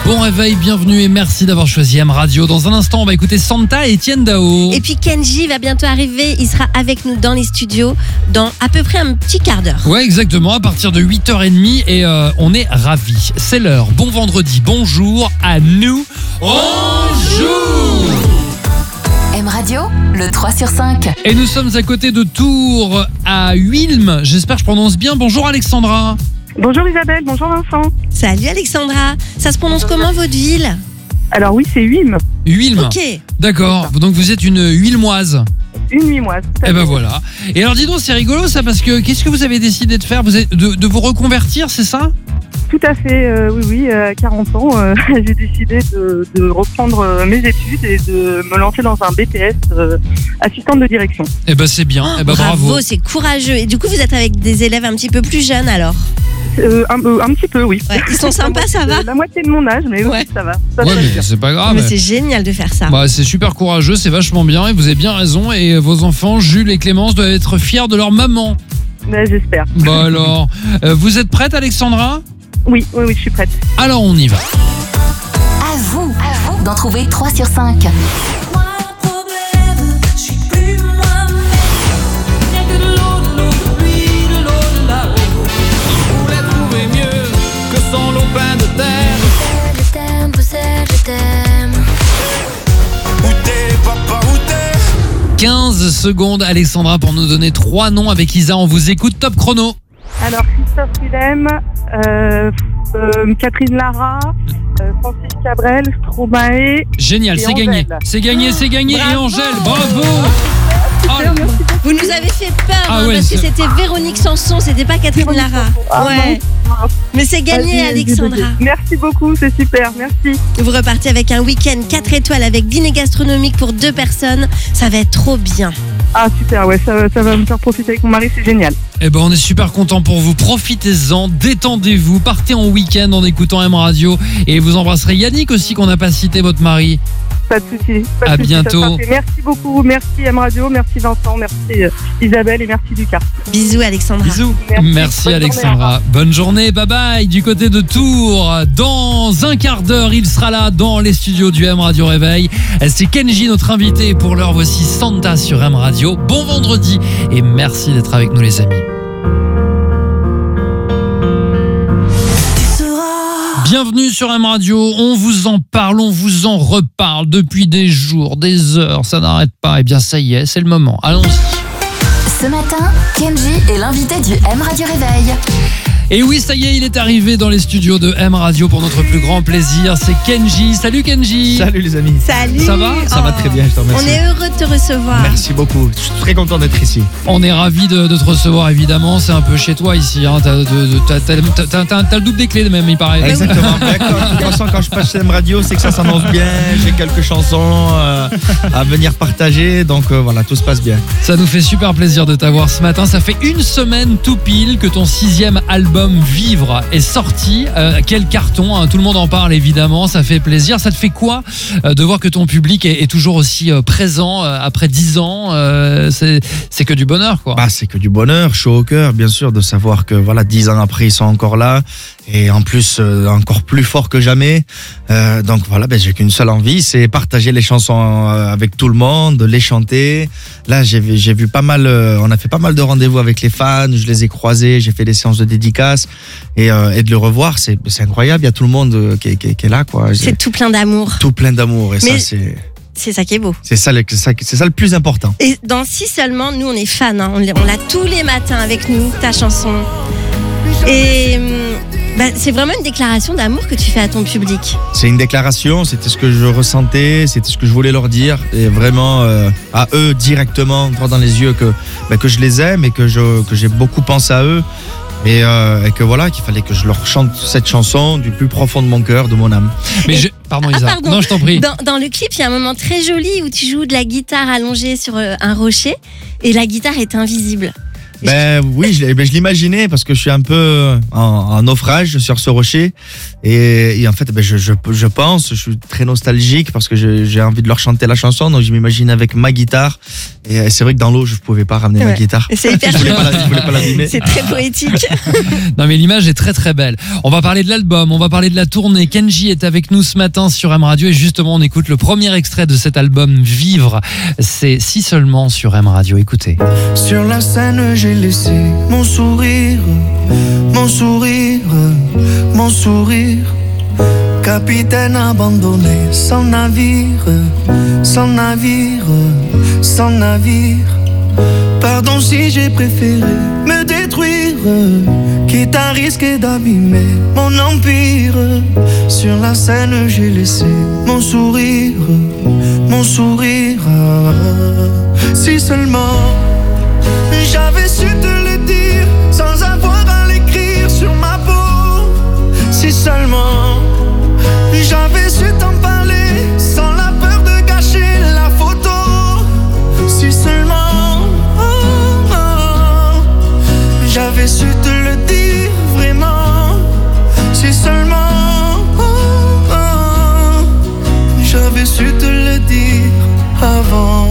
Bon réveil, bienvenue et merci d'avoir choisi M Radio. Dans un instant, on va écouter Santa et Etienne Dao. Et puis Kenji va bientôt arriver, il sera avec nous dans les studios dans à peu près un petit quart d'heure. Ouais, exactement, à partir de huit heures trente et euh, on est ravis. C'est l'heure. Bon vendredi, bonjour à nous. On joue. M Radio, le trois sur cinq. Et nous sommes à côté de Tours, à Huilm. J'espère que je prononce bien. Bonjour Alexandra. Bonjour Isabelle, bonjour Vincent. Salut Alexandra, ça se prononce comment votre ville? Alors oui, c'est Huilm, Huilm. Ok. D'accord, donc vous êtes une Huilmoise. une huimoise. Et ben voilà. Et alors dis donc, c'est rigolo ça, parce que qu'est-ce que vous avez décidé de faire? Vous avez, de, de vous reconvertir, c'est ça? Tout à fait, euh, oui, oui, à quarante ans, euh, j'ai décidé de, de reprendre euh, mes études et de me lancer dans un B T S euh, assistante de direction. Eh ben c'est bien, eh ben bravo. Bravo, c'est courageux. Et du coup, vous êtes avec des élèves un petit peu plus jeunes alors? Euh, un, euh, un petit peu, oui. Ouais, ils sont sympas, ça va? La moitié de mon âge, mais Ouais. oui, ça va. Ça Ouais se passe mais bien. c'est pas grave. Mais c'est génial de faire ça. Bah, c'est super courageux, c'est vachement bien et vous avez bien raison. Et vos enfants, Jules et Clémence, doivent être fiers de leur maman. Mais j'espère. Bah alors, euh, vous êtes prête Alexandra? Oui, oui, oui, je suis prête. Alors on y va. À vous, à vous d'en trouver trois sur cinq. Moi le problème, je suis plus moi-même. Y'a que de l'eau, de l'eau de pluie, de l'eau de là-haut. Je voulais trouver mieux que son lopin de terre. Je t'aime, Bruxelles, je t'aime. Où t'es, papa, où t'es? quinze secondes Alexandra pour nous donner trois noms avec Isa. On vous écoute, top chrono. Alors, Christophe Willem, euh, euh, Catherine Lara, euh, Francis Cabrel, Stromae. Génial, Et c'est gagné. Angèle. C'est gagné, c'est gagné. Et Bravo. Angèle, bravo. Oh, Super, merci beaucoup. Vous nous avez fait peur Ah hein, ouais, parce que c'est- c'était Véronique Sanson, c'était pas Catherine Véronique Lara. Sanson. Ah, Ouais. mince. Mais c'est gagné Vas-y, Alexandra. vas-y. Merci beaucoup, c'est super, merci. Vous repartez avec un week-end quatre étoiles avec dîner gastronomique pour deux personnes. Ça va être trop bien. Ah super, ouais, ça, ça va me faire profiter avec mon mari, c'est génial. Eh ben on est super content pour vous. Profitez-en, détendez-vous, partez en week-end en écoutant M Radio et vous embrasserez Yannick aussi qu'on n'a pas cité, votre mari. Pas de soucis. pas de À soucis, ça bientôt. sera fait. Merci beaucoup, merci M Radio, merci Vincent, merci euh, Isabelle et merci Lucas. Bisous Alexandra. Bisous. Merci, Merci bonne journée, au Alexandra. revoir. Bonne journée, bye bye du côté de Tours. Dans un quart d'heure, il sera là dans les studios du M Radio Réveil. C'est Kenji notre invité. Pour l'heure, voici Santa sur M Radio. Bon vendredi et merci d'être avec nous les amis. Bienvenue sur M Radio, on vous en parle, on vous en reparle depuis des jours, des heures, ça n'arrête pas. Et bien ça y est, c'est le moment, allons-y. Ce matin, Kenji est l'invité du M Radio Réveil. Et oui, ça y est, il est arrivé dans les studios de M Radio pour notre plus grand plaisir, c'est Kenji. Salut Kenji. Salut les amis. Salut. Ça va Ça va très bien, je te remercie. On est heureux de te recevoir. Merci beaucoup. Je suis très content d'être ici. On est ravis de, de te recevoir évidemment, c'est un peu chez toi ici, hein. T'as, de- de- t'as- t'as- t'as- t'as- t'as le double des clés même, il paraît. Exactement. Mais quand, de toute façon, quand je passe chez M Radio, c'est que ça s'annonce bien. J'ai quelques chansons euh, à venir partager. Donc euh, voilà, tout se passe bien. Ça nous fait super plaisir de t'avoir ce matin. Ça fait une semaine tout pile que ton sixième album Vivre est sorti. Euh, quel carton, hein. Tout le monde en parle évidemment, ça fait plaisir. Ça te fait quoi euh, de voir que ton public est, est toujours aussi euh, présent euh, après dix ans euh, c'est, c'est que du bonheur quoi. Bah, c'est que du bonheur, chaud au cœur, bien sûr, de savoir que voilà, dix ans après, ils sont encore là. Et en plus, euh, encore plus fort que jamais. Euh, donc voilà, ben, j'ai qu'une seule envie, c'est partager les chansons euh, avec tout le monde, les chanter. Là, j'ai, vu- j'ai vu pas mal, euh, on a fait pas mal de rendez-vous avec les fans, je les ai croisés, j'ai fait des séances de dédicaces. Et, euh, et de le revoir, c'est, c'est incroyable, il y a tout le monde euh, qui, est- qui est- qui est là, quoi. J'ai C'est tout plein d'amour. tout plein d'amour. Et Mais- ça, c'est, C'est ça qui est beau. c'est, ça, le- c'est, ça, c'est ça le plus important. Et dans Si Seulement, nous on est fans. Hein. On l'a on l'a tous les matins avec nous, ta chanson. Et hum, bah, c'est vraiment une déclaration d'amour que tu fais à ton public. C'est une déclaration, c'était ce que je ressentais, c'était ce que je voulais leur dire, et vraiment euh, à eux directement, droit dans les yeux, que, bah, que je les aime et que, je, que j'ai beaucoup pensé à eux. Et, euh, et que voilà, qu'il fallait que je leur chante cette chanson du plus profond de mon cœur, de mon âme. Mais je... Pardon Ah, Isa, pardon. non je t'en prie. Dans, dans le clip, il y a un moment très joli où tu joues de la guitare allongée sur euh, un rocher et la guitare est invisible. Ben oui, je, l'ai- ben, je l'imaginais parce que je suis un peu en, en naufrage sur ce rocher et, et en fait ben, je, je, je pense, je suis très nostalgique parce que je- j'ai envie de leur chanter la chanson, donc je m'imagine avec ma guitare et c'est vrai que dans l'eau je pouvais pas ramener ma Ouais. guitare. Et c'est hyper Je voulais chouette. pas la- je voulais pas l'abîmer. C'est très poétique. Non mais l'image est très très belle. On va parler de l'album, on va parler de la tournée. Kenji est avec nous ce matin sur M Radio et justement on écoute le premier extrait de cet album Vivre. C'est Si seulement sur M Radio. Écoutez. Sur la scène, j'ai laissé mon sourire, mon sourire, mon sourire. Capitaine abandonné, sans navire, sans navire, sans navire. Pardon si j'ai préféré me détruire, quitte à risquer d'abîmer mon empire. Sur la scène, j'ai laissé mon sourire, mon sourire. Si seulement j'avais su te le dire sans avoir à l'écrire sur ma peau. Si seulement j'avais su t'en parler sans la peur de gâcher la photo. Si seulement oh, oh, j'avais su te le dire vraiment. Si seulement oh, oh, j'avais su te le dire avant.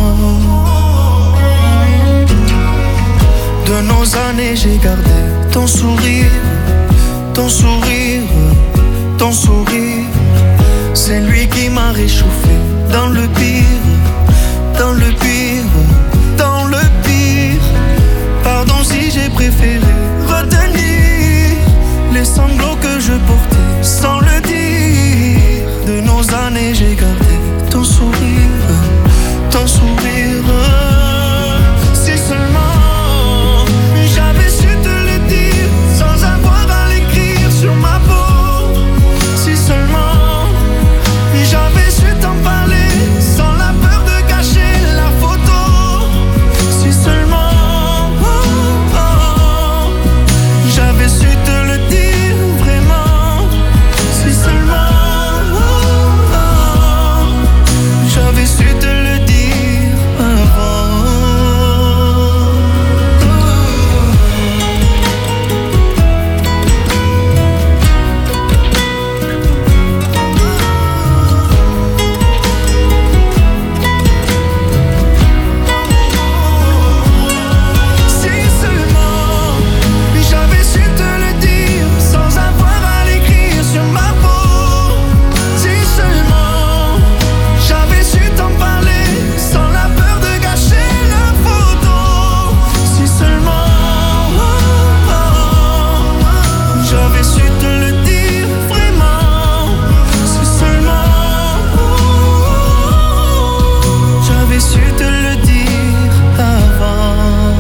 De nos années, j'ai gardé ton sourire, ton sourire, ton sourire. C'est lui qui m'a réchauffé dans le pire, dans le pire, dans le pire. Pardon si j'ai préféré retenir les sanglots que je portais sans le dire. De nos années, j'ai gardé ton sourire, ton sourire. Si seulement j'avais su te le dire sans avoir à l'écrire sur ma peau. Si seulement j'avais su t'en parler sans la peur de gâcher la photo. Si seulement oh, oh, j'avais su te le dire vraiment. Si seulement oh, oh, j'avais su te le dire avant. Si seulement j'avais su te le dire sans avoir à l'écrire sur ma peau. Si seulement j'avais su t'en parler sans la peur de gâcher la photo. Si seulement oh, oh, j'avais su te le dire vraiment. Si seulement oh, j'avais su te le dire avant.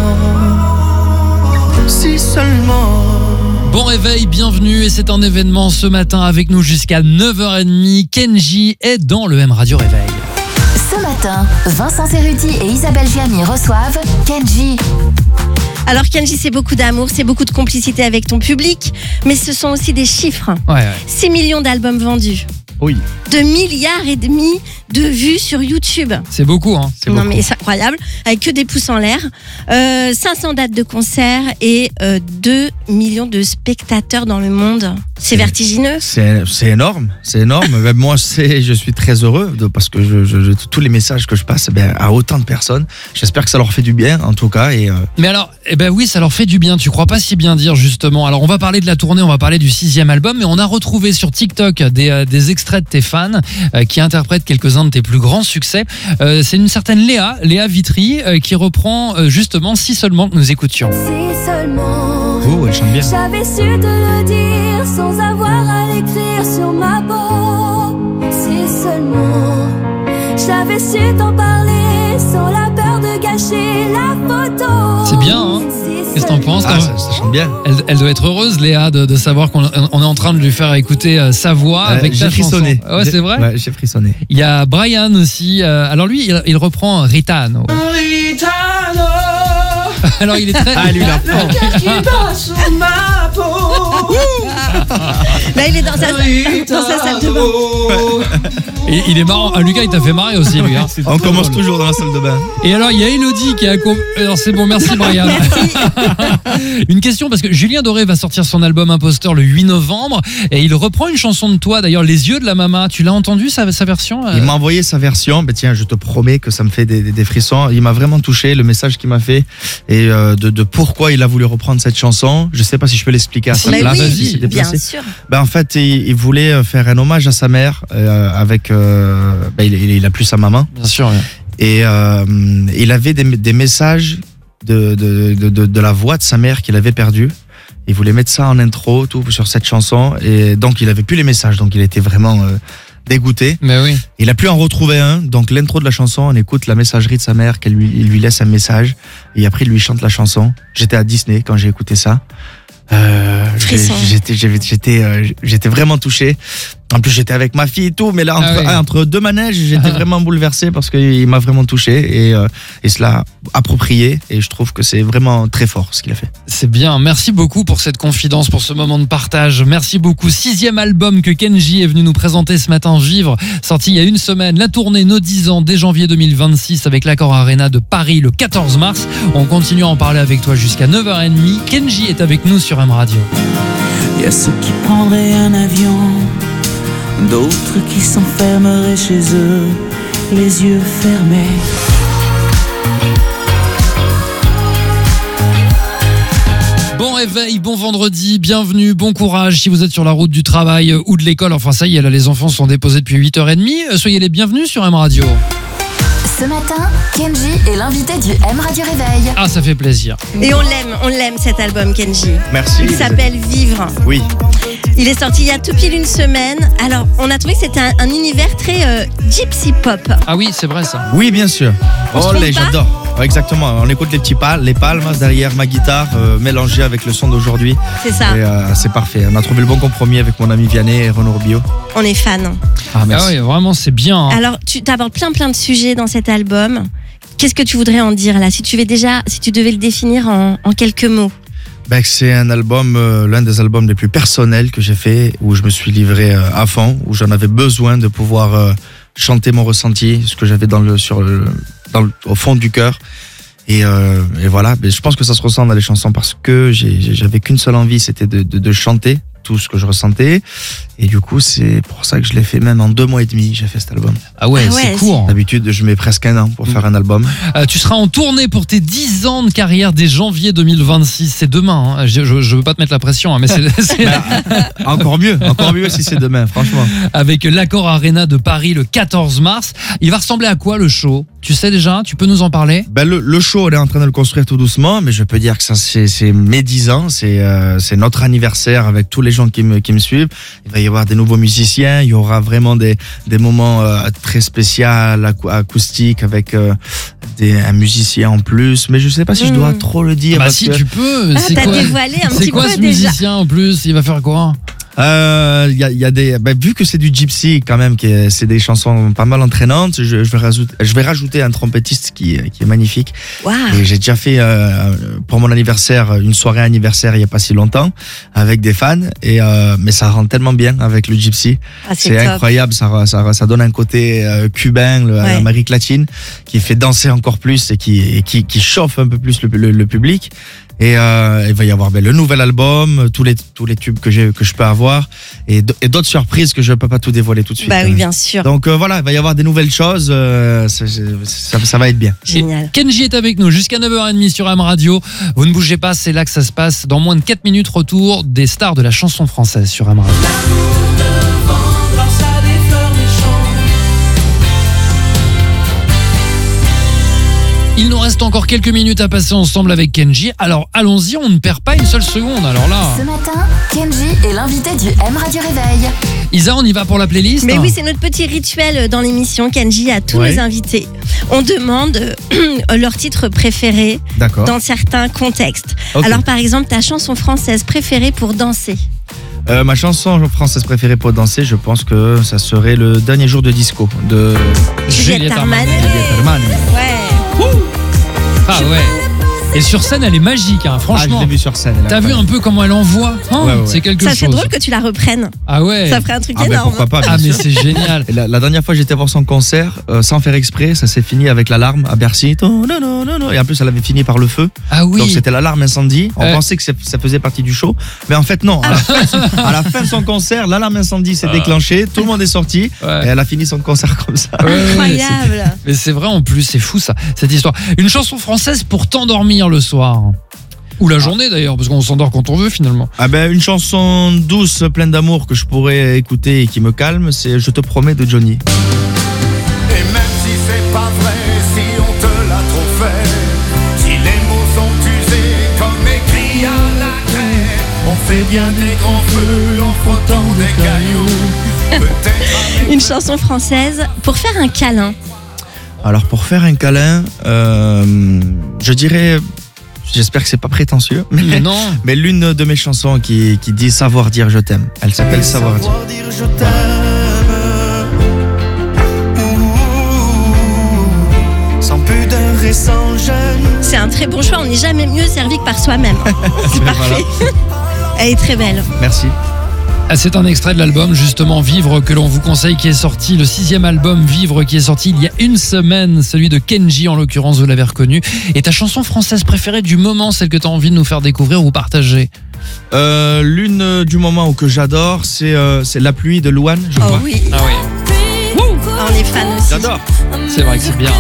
Si seulement. Bon réveil, bienvenue et c'est un événement ce matin avec nous jusqu'à neuf heures trente. Kenji est dans le M Radio Réveil. Ce matin, Vincent Cerruti et Isabelle Gianni reçoivent Kenji. Alors Kenji, c'est beaucoup d'amour, c'est beaucoup de complicité avec ton public, mais ce sont aussi des chiffres. Ouais, ouais. six millions d'albums vendus, Oui. deux milliards et demi de vues sur YouTube. C'est beaucoup, hein. C'est Non beaucoup. mais c'est incroyable, avec que des pouces en l'air, euh, cinq cents dates de concert et euh, deux millions de spectateurs dans le monde. C'est vertigineux. C'est c'est énorme, c'est énorme. Ben, moi, c'est, je suis très heureux de, parce que je, je- je- tous les messages que je passe ben, à autant de personnes, j'espère que ça leur fait du bien en tout cas. Et, euh, Mais alors, eh ben oui, ça leur fait du bien. Tu crois pas si bien dire justement. Alors, on va parler de la tournée, on va parler du sixième album, mais on a retrouvé sur TikTok des, euh, des extraits de tes fans euh, qui interprètent quelques-uns de tes plus grands succès. Euh, c'est une certaine Léa, Léa Vitry, euh, qui reprend euh, justement Si seulement que nous écoutions. Si seulement oh, elle chante bien. j'avais su te le dire sans avoir à l'écrire sur ma peau. Si seulement j'avais su t'en parler sans la peur de gâcher la photo. C'est bien, hein? Si Qu'est-ce que t'en penses? Ah, ça, ça chante bien. Elle, elle doit être heureuse, Léa, de, de savoir qu'on on est en train de lui faire écécouter euh, sa voix Euh, avec j'ai ta frissonné. chanson. Ouais, J'ai- c'est vrai. Ouais, j'ai frissonné. Il y a Brian aussi. euh, alors lui, il, il reprend Ritano. Alors il est très. Ah, lui, là. Là, il est dans sa, dans sa salle de bain. Et il est marrant. Ah, Lucas, il t'a fait marrer aussi, lui. Hein. On commence toujours dans la salle de bain. Et alors, il y a Elodie qui a. Com- Alors, c'est bon, merci, Brian. Une question, parce que Julien Doré va sortir son album Imposteur le huit novembre. Et il reprend une chanson de toi, d'ailleurs, Les yeux de la Mama. Tu l'as entendu, sa, sa version euh... Il m'a envoyé sa version. Ben tiens, je te promets que ça me fait des, des, des frissons. Il m'a vraiment touché, le message qu'il m'a fait. Et euh, de, de pourquoi il a voulu reprendre cette chanson. Je sais pas si je peux l'expliquer à sa Mais place. oui, si c'est déplacé. bien sûr. Ben, en fait, il, il voulait faire un hommage à sa mère euh, avec. Euh, ben, il, il, il a plus sa maman. Bien sûr. Ouais. Et euh, il avait des, des messages de, de, de, de, de la voix de sa mère qu'il avait perdue. Il voulait mettre ça en intro, tout sur cette chanson. Et donc, il avait plus les messages. Donc, il était vraiment euh, dégoûté. Mais oui. Il a pu en retrouver un. Donc, l'intro de la chanson, on écoute la messagerie de sa mère, qu'elle lui, il lui laisse un message. Et après, il lui chante la chanson. J'étais à Disney quand j'ai écouté ça. Euh, j'étais, j'étais, j'étais, euh, j'étais vraiment touché. En plus, j'étais avec ma fille et tout, mais là, entre, ah oui. entre deux manèges, j'étais vraiment bouleversé parce qu'il m'a vraiment touché et, euh, et cela approprié. Et je trouve que c'est vraiment très fort ce qu'il a fait. C'est bien. Merci beaucoup pour cette confidence, pour ce moment de partage. Merci beaucoup. Sixième album que Kenji est venu nous présenter ce matin, Vivre, sorti il y a une semaine. La tournée Nos dix ans dès janvier deux mille vingt-six avec l'Accor Arena de Paris le quatorze mars. On continue à en parler avec toi jusqu'à neuf heures trente. Kenji est avec nous sur M Radio. Il y a ceux qui prendraient un avion, d'autres qui s'enfermeraient chez eux, les yeux fermés. Bon réveil, bon vendredi, bienvenue, bon courage si vous êtes sur la route du travail ou de l'école. Enfin ça y est, là les enfants sont déposés depuis huit heures trente. Soyez les bienvenus sur M Radio. Ce matin, Kenji est l'invité du M Radio Réveil. Ah, ça fait plaisir. Et on l'aime, on l'aime cet album, Kenji. Merci. Il s'appelle Vivre. Oui. Il est sorti il y a tout pile une semaine. Alors, on a trouvé que c'était un, un univers très euh, gypsy pop. Ah oui, c'est vrai ça. Oui, bien sûr. On se Oh, trompe les, pas j'adore. Ouais, exactement. On écoute les petits pales, les palmes derrière ma guitare, euh, mélangées avec le son d'aujourd'hui. C'est ça. Et euh, c'est parfait. On a trouvé le bon compromis avec mon ami Vianney et Renaud Rubio. On est fan. Ah, merci. Ah oui, vraiment, c'est bien. Hein. Alors, tu abordes plein plein de sujets dans cet album. Qu'est-ce que tu voudrais en dire là, si tu devais déjà, si tu devais le définir en, en quelques mots? Ben, c'est un album, euh, l'un des albums les plus personnels que j'ai fait, où je me suis livré euh, à fond, où j'en avais besoin de pouvoir euh, chanter mon ressenti, ce que j'avais dans le, sur le, dans le, au fond du cœur. Et, euh, et voilà, ben, je pense que ça se ressent dans les chansons parce que j'ai, j'avais qu'une seule envie, c'était de, de, de chanter tout ce que je ressentais. Et du coup, c'est pour ça que je l'ai fait même en deux mois et demi, j'ai fait cet album. Ah ouais, Ah ouais, c'est court. D'habitude, je mets presque un an pour faire un album. Euh, tu seras en tournée pour tes dix ans de carrière dès janvier deux mille vingt-six. C'est demain. Hein. Je, je, je veux pas te mettre la pression, hein, mais c'est, c'est Encore mieux, encore mieux si c'est demain, franchement. avec l'Accor Arena de Paris le quatorze mars. Il va ressembler à quoi le show? Tu sais déjà? Tu peux nous en parler? Ben le, le show, on est en train de le construire tout doucement, mais je peux dire que ça, c'est, c'est mes dix ans, c'est, euh, c'est notre anniversaire avec tous les gens qui me, qui me suivent. Il va y avoir des nouveaux musiciens, il y aura vraiment des, des moments euh, très spéciaux, acou- acoustiques, avec euh, des, un musicien en plus, mais je sais pas si je dois Mmh. trop le dire. Bah parce si, que, tu peux. Ah, c'est t'as quoi, dévoilé un c'est petit quoi peu ce déjà. musicien en plus? Il va faire quoi? Euh, il y a, il y a des, ben, vu que c'est du gypsy quand même, qui est- c'est des chansons pas mal entraînantes, je, je vais rajouter, je vais rajouter un trompettiste qui, qui est magnifique. Waouh. Et j'ai déjà fait euh, pour mon anniversaire une soirée anniversaire il y a pas si longtemps avec des fans et euh, mais ça rend tellement bien avec le gypsy. Ah, c'est C'est top. incroyable, ça, ça, ça donne un côté euh, cubain, le, Ouais. l'Amérique latine, qui fait danser encore plus et qui, et qui, qui chauffe un peu plus le, le, le public. Et euh, il va y avoir ben, le nouvel album, tous les tous les tubes que j'ai que je peux avoir et, d- et d'autres surprises que je peux pas tout dévoiler tout de suite. Bah oui, bien sûr. Donc euh, voilà, il va y avoir des nouvelles choses, euh, c'est- c'est- ça, ça va être bien. Génial. Kenji est avec nous jusqu'à neuf heures trente sur M Radio. Vous ne bougez pas, c'est là que ça se passe. Dans moins de quatre minutes, retour des stars de la chanson française sur M Radio. Il nous reste encore quelques minutes à passer ensemble avec Kenji. Alors allons-y, on ne perd pas une seule seconde. Alors là, Ce matin, Kenji est l'invité du M Radio Réveil. Isa, on y va pour la playlist? Mais oui, c'est notre petit rituel dans l'émission, Kenji, à tous Ouais. nos invités. On demande euh, leur titre préféré D'accord. dans certains contextes. Ok. Alors, par exemple, ta chanson française préférée pour danser. Euh, ma chanson française préférée pour danser, je pense que ça serait le dernier jour de disco de Juliette Armanet. Juliette Armanet. Ouais. Ah ouais. Et sur scène, elle est magique, hein, Ah, je franchement. l'ai vu sur scène. elle est T'as vu un incroyable. peu comment elle envoie, hein, Ouais, ouais, ouais. c'est quelque Ça chose. serait drôle que tu la reprennes. Ah ouais. Ça ferait un truc Ah ben énorme. pourquoi pas. Ah bien mais sûr. c'est génial. Et la, la dernière fois j'étais voir son concert, euh, sans faire exprès, ça s'est fini avec l'alarme à Bercy. Oh, non, non, non, non. Et en plus elle avait fini par le feu. Ah oui. Donc c'était l'alarme incendie. On Ouais. pensait que c'est- ça faisait partie du show. Mais en fait non. À la fin, à la fin de son concert, l'alarme incendie s'est déclenchée. Tout le monde est sorti. Ouais. Et elle a fini son concert comme ça. Ouais, ouais, Incroyable. Mais c'est vrai en plus, c'est fou ça, cette histoire. Une chanson française pour t'endormir le soir. Ou la journée d'ailleurs, parce qu'on s'endort quand on veut finalement. Ah ben une chanson douce, pleine d'amour que je pourrais écouter et qui me calme, c'est Je te promets de Johnny. Et même si c'est pas vrai, si on te l'a trop fait, si les mots sont usés comme écrit à la craie, on fait bien des grands feux en frottant des cailloux. Peut-être Une chanson française pour faire un câlin. Alors pour faire un câlin, euh, je dirais, j'espère que c'est pas prétentieux, mais, Mais non. mais l'une de mes chansons qui, qui dit savoir dire je t'aime. Elle s'appelle Savoir dire. dire je t'aime. Ouh, sans pudeur et sans gêne. C'est un très bon choix. On n'est jamais mieux servi que par soi-même. C'est parfait. Elle est très belle. Merci. Ah, c'est un extrait de l'album justement Vivre que l'on vous conseille, qui est sorti, le sixième album Vivre, qui est sorti il y a une semaine, celui de Kenji en l'occurrence, vous l'avez reconnu. Et ta chanson française préférée du moment, celle que tu as envie de nous faire découvrir ou partager? Euh, l'une du moment où que j'adore, c'est euh, c'est La pluie de Louane, je Oh crois. oui. Ah oui, On est fan aussi. J'adore. c'est vrai que c'est bien.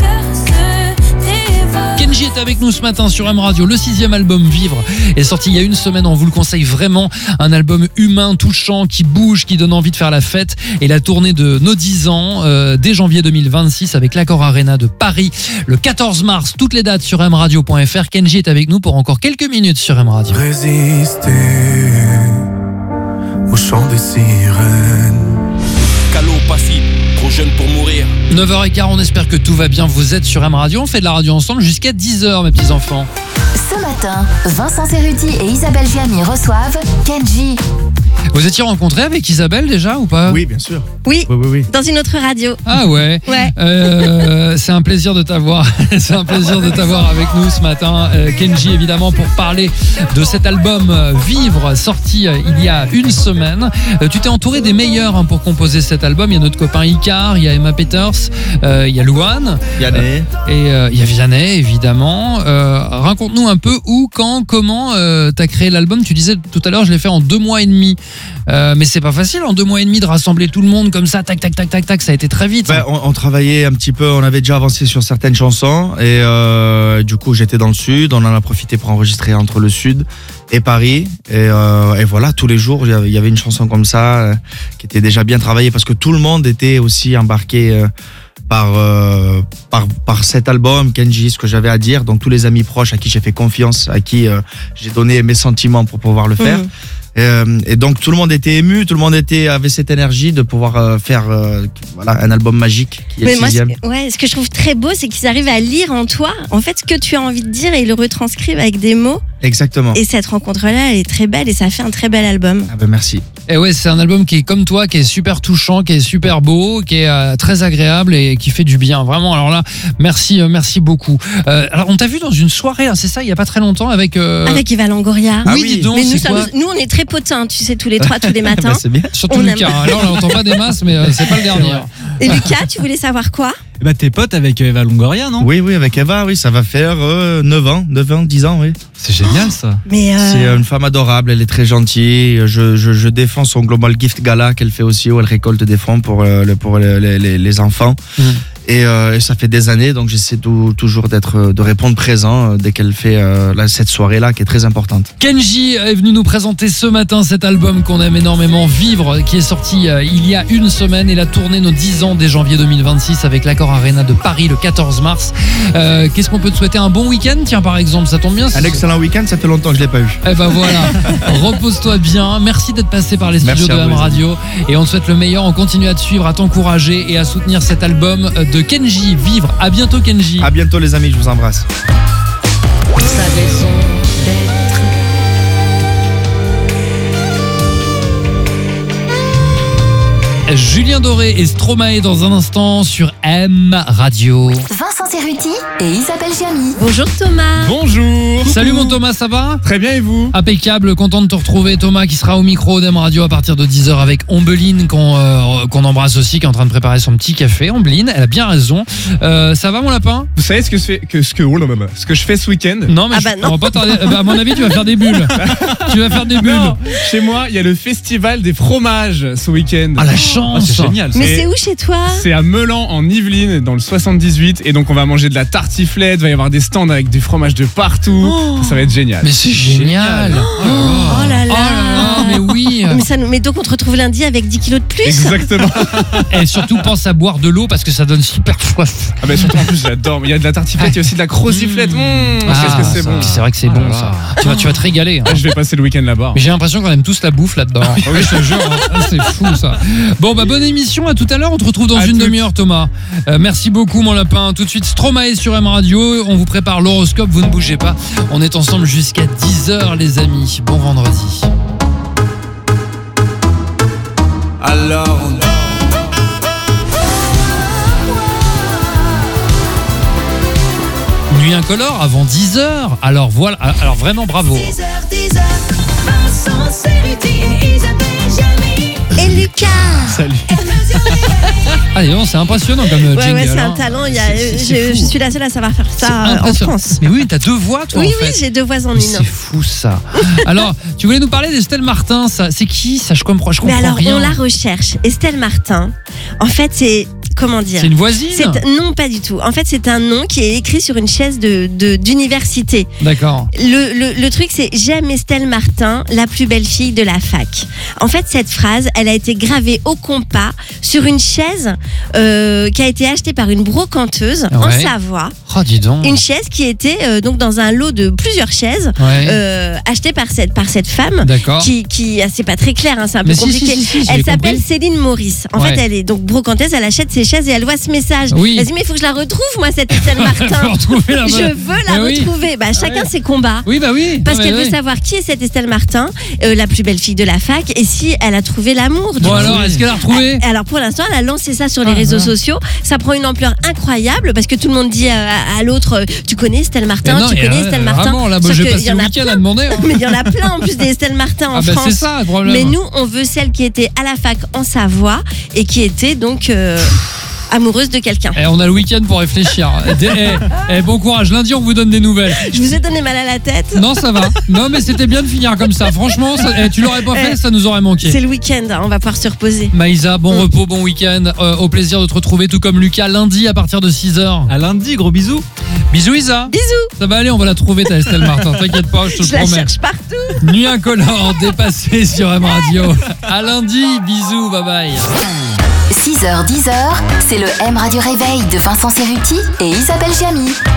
Kenji est avec nous ce matin sur M Radio. Le sixième album Vivre est sorti il y a une semaine. On vous le conseille vraiment. Un album humain, touchant, qui bouge, qui donne envie de faire la fête. Et la tournée de nos dix ans euh, dès janvier deux mille vingt-six avec l'Accor Arena de Paris le quatorze mars. Toutes les dates sur m radio point f r. Kenji est avec nous pour encore quelques minutes sur M Radio. Résister au chant des sirènes. Calo, Passy, trop jeune pour mourir. neuf heures quinze, on espère que tout va bien. Vous êtes sur M Radio. On fait de la radio ensemble jusqu'à dix heures, mes petits enfants. Ce matin, Vincent Cerruti et Isabelle Gianni reçoivent Kenji. Vous étiez rencontrés avec Isabelle déjà ou pas? Oui, bien sûr. Oui, Oui, oui, oui. dans une autre radio. Ah ouais. Ouais. Euh, c'est un plaisir de t'avoir. C'est un plaisir de t'avoir avec nous ce matin, euh, Kenji, évidemment, pour parler de cet album euh, Vivre, sorti euh, il y a une semaine. Euh, tu t'es entouré des meilleurs hein, pour composer cet album. Il y a notre copain Icar, il y a Emma Peters, euh, il y a Louane, Yanné. et euh, il y a Vianney, évidemment. Euh, raconte-nous un peu où, quand, comment euh, t'as créé l'album. Tu disais tout à l'heure, je l'ai fait en deux mois et demi. Euh, mais c'est pas facile en deux mois et demi de rassembler tout le monde comme ça, tac, tac, tac, tac, tac. Ça a été très vite. Ben, on, on travaillait un petit peu, on avait déjà avancé sur certaines chansons et euh, du coup j'étais dans le sud, on en a profité pour enregistrer entre le sud et Paris et, euh, et voilà, tous les jours il y avait- il y avait une chanson comme ça euh, qui était déjà bien travaillée parce que tout le monde était aussi embarqué euh, par, euh, par, par cet album, Kenji, ce que j'avais à dire, donc tous les amis proches à qui j'ai fait confiance, à qui euh, j'ai donné mes sentiments pour pouvoir le faire. Mhm. Euh, et donc tout le monde était ému, tout le monde était avait cette énergie de pouvoir euh, faire euh, voilà un album magique qui est Mais le moi, sixième. ce- ouais, ce que je trouve très beau, c'est qu'ils arrivent à lire en toi, en fait, ce que tu as envie de dire et ils le retranscrivent avec des mots. Exactement. Et cette rencontre-là, elle est très belle et ça fait un très bel album. Ah ben merci. Et ouais, c'est un album qui est comme toi, qui est super touchant, qui est super beau, qui est euh, très agréable et qui fait du bien. Vraiment, alors là, merci, euh, merci beaucoup. Euh, alors, on t'a vu dans une soirée, hein, c'est ça, il y a pas très longtemps, avec. euh, Avec Eva Longoria. Ah oui, oui. dis donc, Mais nous, c'est ça quoi nous, nous, on est très potins, tu sais, tous les trois, tous les matins. Ben, c'est bien. Surtout on Lucas. aime. hein. Là, on n'entend pas des masses, mais euh, c'est pas le dernier. Et Lucas, tu voulais savoir quoi? Bah, t'es pote avec Eva Longoria, non? Oui, oui, avec Eva, oui, ça va faire euh, neuf ans, neuf ans, dix ans, oui. C'est génial ça. Mais euh, C'est une femme adorable, elle est très gentille. Je, je, je défends son Global Gift Gala qu'elle fait aussi, où elle récolte des fonds pour, euh, le, pour les, les, les enfants. Mm. Et, euh, et ça fait des années, donc j'essaie tou- toujours d'être, de répondre présent euh, dès qu'elle fait euh, là, cette soirée-là qui est très importante. Kenji est venu nous présenter ce matin cet album qu'on aime énormément, Vivre, qui est sorti euh, il y a une semaine et la tournée nos dix ans dès janvier deux mille vingt-six avec l'Accor Arena de Paris le quatorze mars. Euh, qu'est-ce qu'on peut te souhaiter? Un bon week-end, tiens, par exemple, ça tombe bien. Un c'est- excellent week-end, ça fait longtemps que je l'ai pas eu. Eh ben voilà, repose-toi bien. Merci d'être passé par les studios Merci à de vous, M les Radio. Et on te souhaite le meilleur. On continue à te suivre, à t'encourager et à soutenir cet album de Kenji, Vivre. À bientôt, Kenji. À bientôt les amis, je vous embrasse. Sa raison d'être. Julien Doré et Stromae dans un instant sur M Radio. Vincent Cerruti et Isabelle Giamy. Bonjour Thomas. Bonjour. Salut mon Thomas, ça va ? Très bien et vous ? Impeccable, content de te retrouver Thomas qui sera au micro d'M Radio à partir de dix heures avec Ombeline qu'on euh, qu'on embrasse aussi, qui est en train de préparer son petit café. Ombeline, elle a bien raison. Euh, ça va mon lapin ? Vous savez ce que, je fais, que, ce, que, oh là, maman, ce que je fais ce week-end ? Non mais Ah je, bah non. on va pas tarder. Bah, à mon avis tu vas faire des bulles. Tu vas faire des bulles. Non, chez moi, il y a le festival des fromages ce week-end. Ah la chance. Ah, c'est génial. Mais Et c'est où chez toi ? C'est à Meulan en Yvelines dans le soixante-dix-huit et donc on va manger de la tartiflette, il va y avoir des stands avec du fromage de partout. Oh. Ça va être génial. Mais c'est génial. Oh là là. Oh là là, mais oui. Mais, ça, nous- mais donc on te retrouve lundi avec dix kilos de plus. Exactement. Et surtout pense à boire de l'eau parce que ça donne super soif. Ah bah surtout en plus j'adore. Il y a de la tartiflette, il y a aussi de la crociflette. Mmh, qu'est-ce que c'est ça, bon. C'est vrai que c'est Oh bon là ça. là. Tu vas, tu vas te régaler. hein. Ah, je vais passer le week-end là-bas. Mais j'ai l'impression qu'on aime tous la bouffe là-dedans. Oui, je te jure, hein. C'est fou ça. Bon bah bonne émission, à tout à l'heure. On te retrouve dans À une toutes. demi-heure Thomas. Euh, merci beaucoup mon lapin. Tout de suite Stromae sur M Radio. On vous prépare l'horoscope, vous ne bougez pas. On est ensemble jusqu'à dix heures les amis. Bon vendredi. Alors on Nuit incolore avant dix heures. Alors voilà, alors vraiment bravo. six heures, dix heures, Vincent Cerruti, Isabelle Giamy. Et Lucas. Salut. Allez, non, c'est impressionnant comme euh, Ouais, jingle. ouais, c'est hein. un talent. Il y a, C'est- c'est- c'est je, fou. je suis la seule à savoir faire C'est ça euh, en impressionnant. France. Mais oui, t'as deux voix toi Oui, en oui, fait. j'ai deux voix en Mais une. c'est fou ça. Alors, tu voulais nous parler d'Estelle Martin, ça. C'est qui ça? Je comprends, je Mais comprends alors, rien. on la recherche. Estelle Martin, en fait, c'est. Comment dire? C'est une voisine? C'est- Non, pas du tout. En fait, c'est un nom qui est écrit sur une chaise de, de- d'université. D'accord. Le, le, le truc, c'est j'aime Estelle Martin, la plus belle fille de la fac. En fait, cette phrase, elle a été gravée au compas sur une chaise euh, qui a été achetée par une brocanteuse en Ouais. Savoie. Oh, dis donc. Une chaise qui était euh, donc dans un lot de plusieurs chaises Ouais. euh, achetées par cette, par cette femme. D'accord. Qui, qui ah, c'est pas très clair, hein, c'est un peu Mais si, compliqué. si, si, si, j'ai elle s'appelle compris. Céline Maurice. En Ouais. fait, elle est donc brocanteuse, elle achète ses chaises et elle voit ce message. Oui. Elle se dit mais il faut que je la retrouve moi cette Estelle Martin. Faut retrouver la Je bonne. veux la Mais oui. retrouver. Bah chacun Ouais. ses combats. Oui, bah oui. Parce Non, qu'elle mais veut oui. savoir qui est cette Estelle Martin, euh, la plus belle fille de la fac, et si elle a trouvé l'amour. du Bon coup. alors, est-ce qu'elle a retrouvé? Alors pour l'instant, elle a lancé ça sur les Ah, réseaux ah. sociaux. Ça prend une ampleur incroyable parce que tout le monde dit à, à- à l'autre, euh, tu connais Estelle Martin, Mais non, tu et, connais euh, Estelle Martin. Vraiment, là, moi, Sauf j'ai que passé il y en le a week-end plein. à demander. hein. Mais il y en a plein en plus des Estelle Martin en Ah bah France. c'est ça le problème. Mais nous, on veut celle qui était à la fac en Savoie et qui était donc euh, amoureuse de quelqu'un. Eh, on a le week-end pour réfléchir. Eh, eh, eh, bon courage. Lundi, on vous donne des nouvelles. Je vous ai donné mal à la tête. Non, ça va. Non, mais c'était bien de finir comme ça. Franchement, ça- eh, tu l'aurais pas fait, Eh, ça nous aurait manqué. C'est le week-end, hein, on va pouvoir se reposer. Maïsa, bon Mm. repos, bon week-end. Euh, au plaisir de te retrouver, tout comme Lucas, lundi à partir de six heures. À lundi, gros bisous. Bisous Isa. Bisous. Ça va aller, on va la trouver ta Estelle Martin. T'inquiète pas, je te Je le la promets. cherche partout. Nuit incolore, dépassé sur M Radio. À lundi, bisous, bye bye. six heures, dix heures, c'est le M Radio Réveil de Vincent Cerruti et Isabelle Giamy.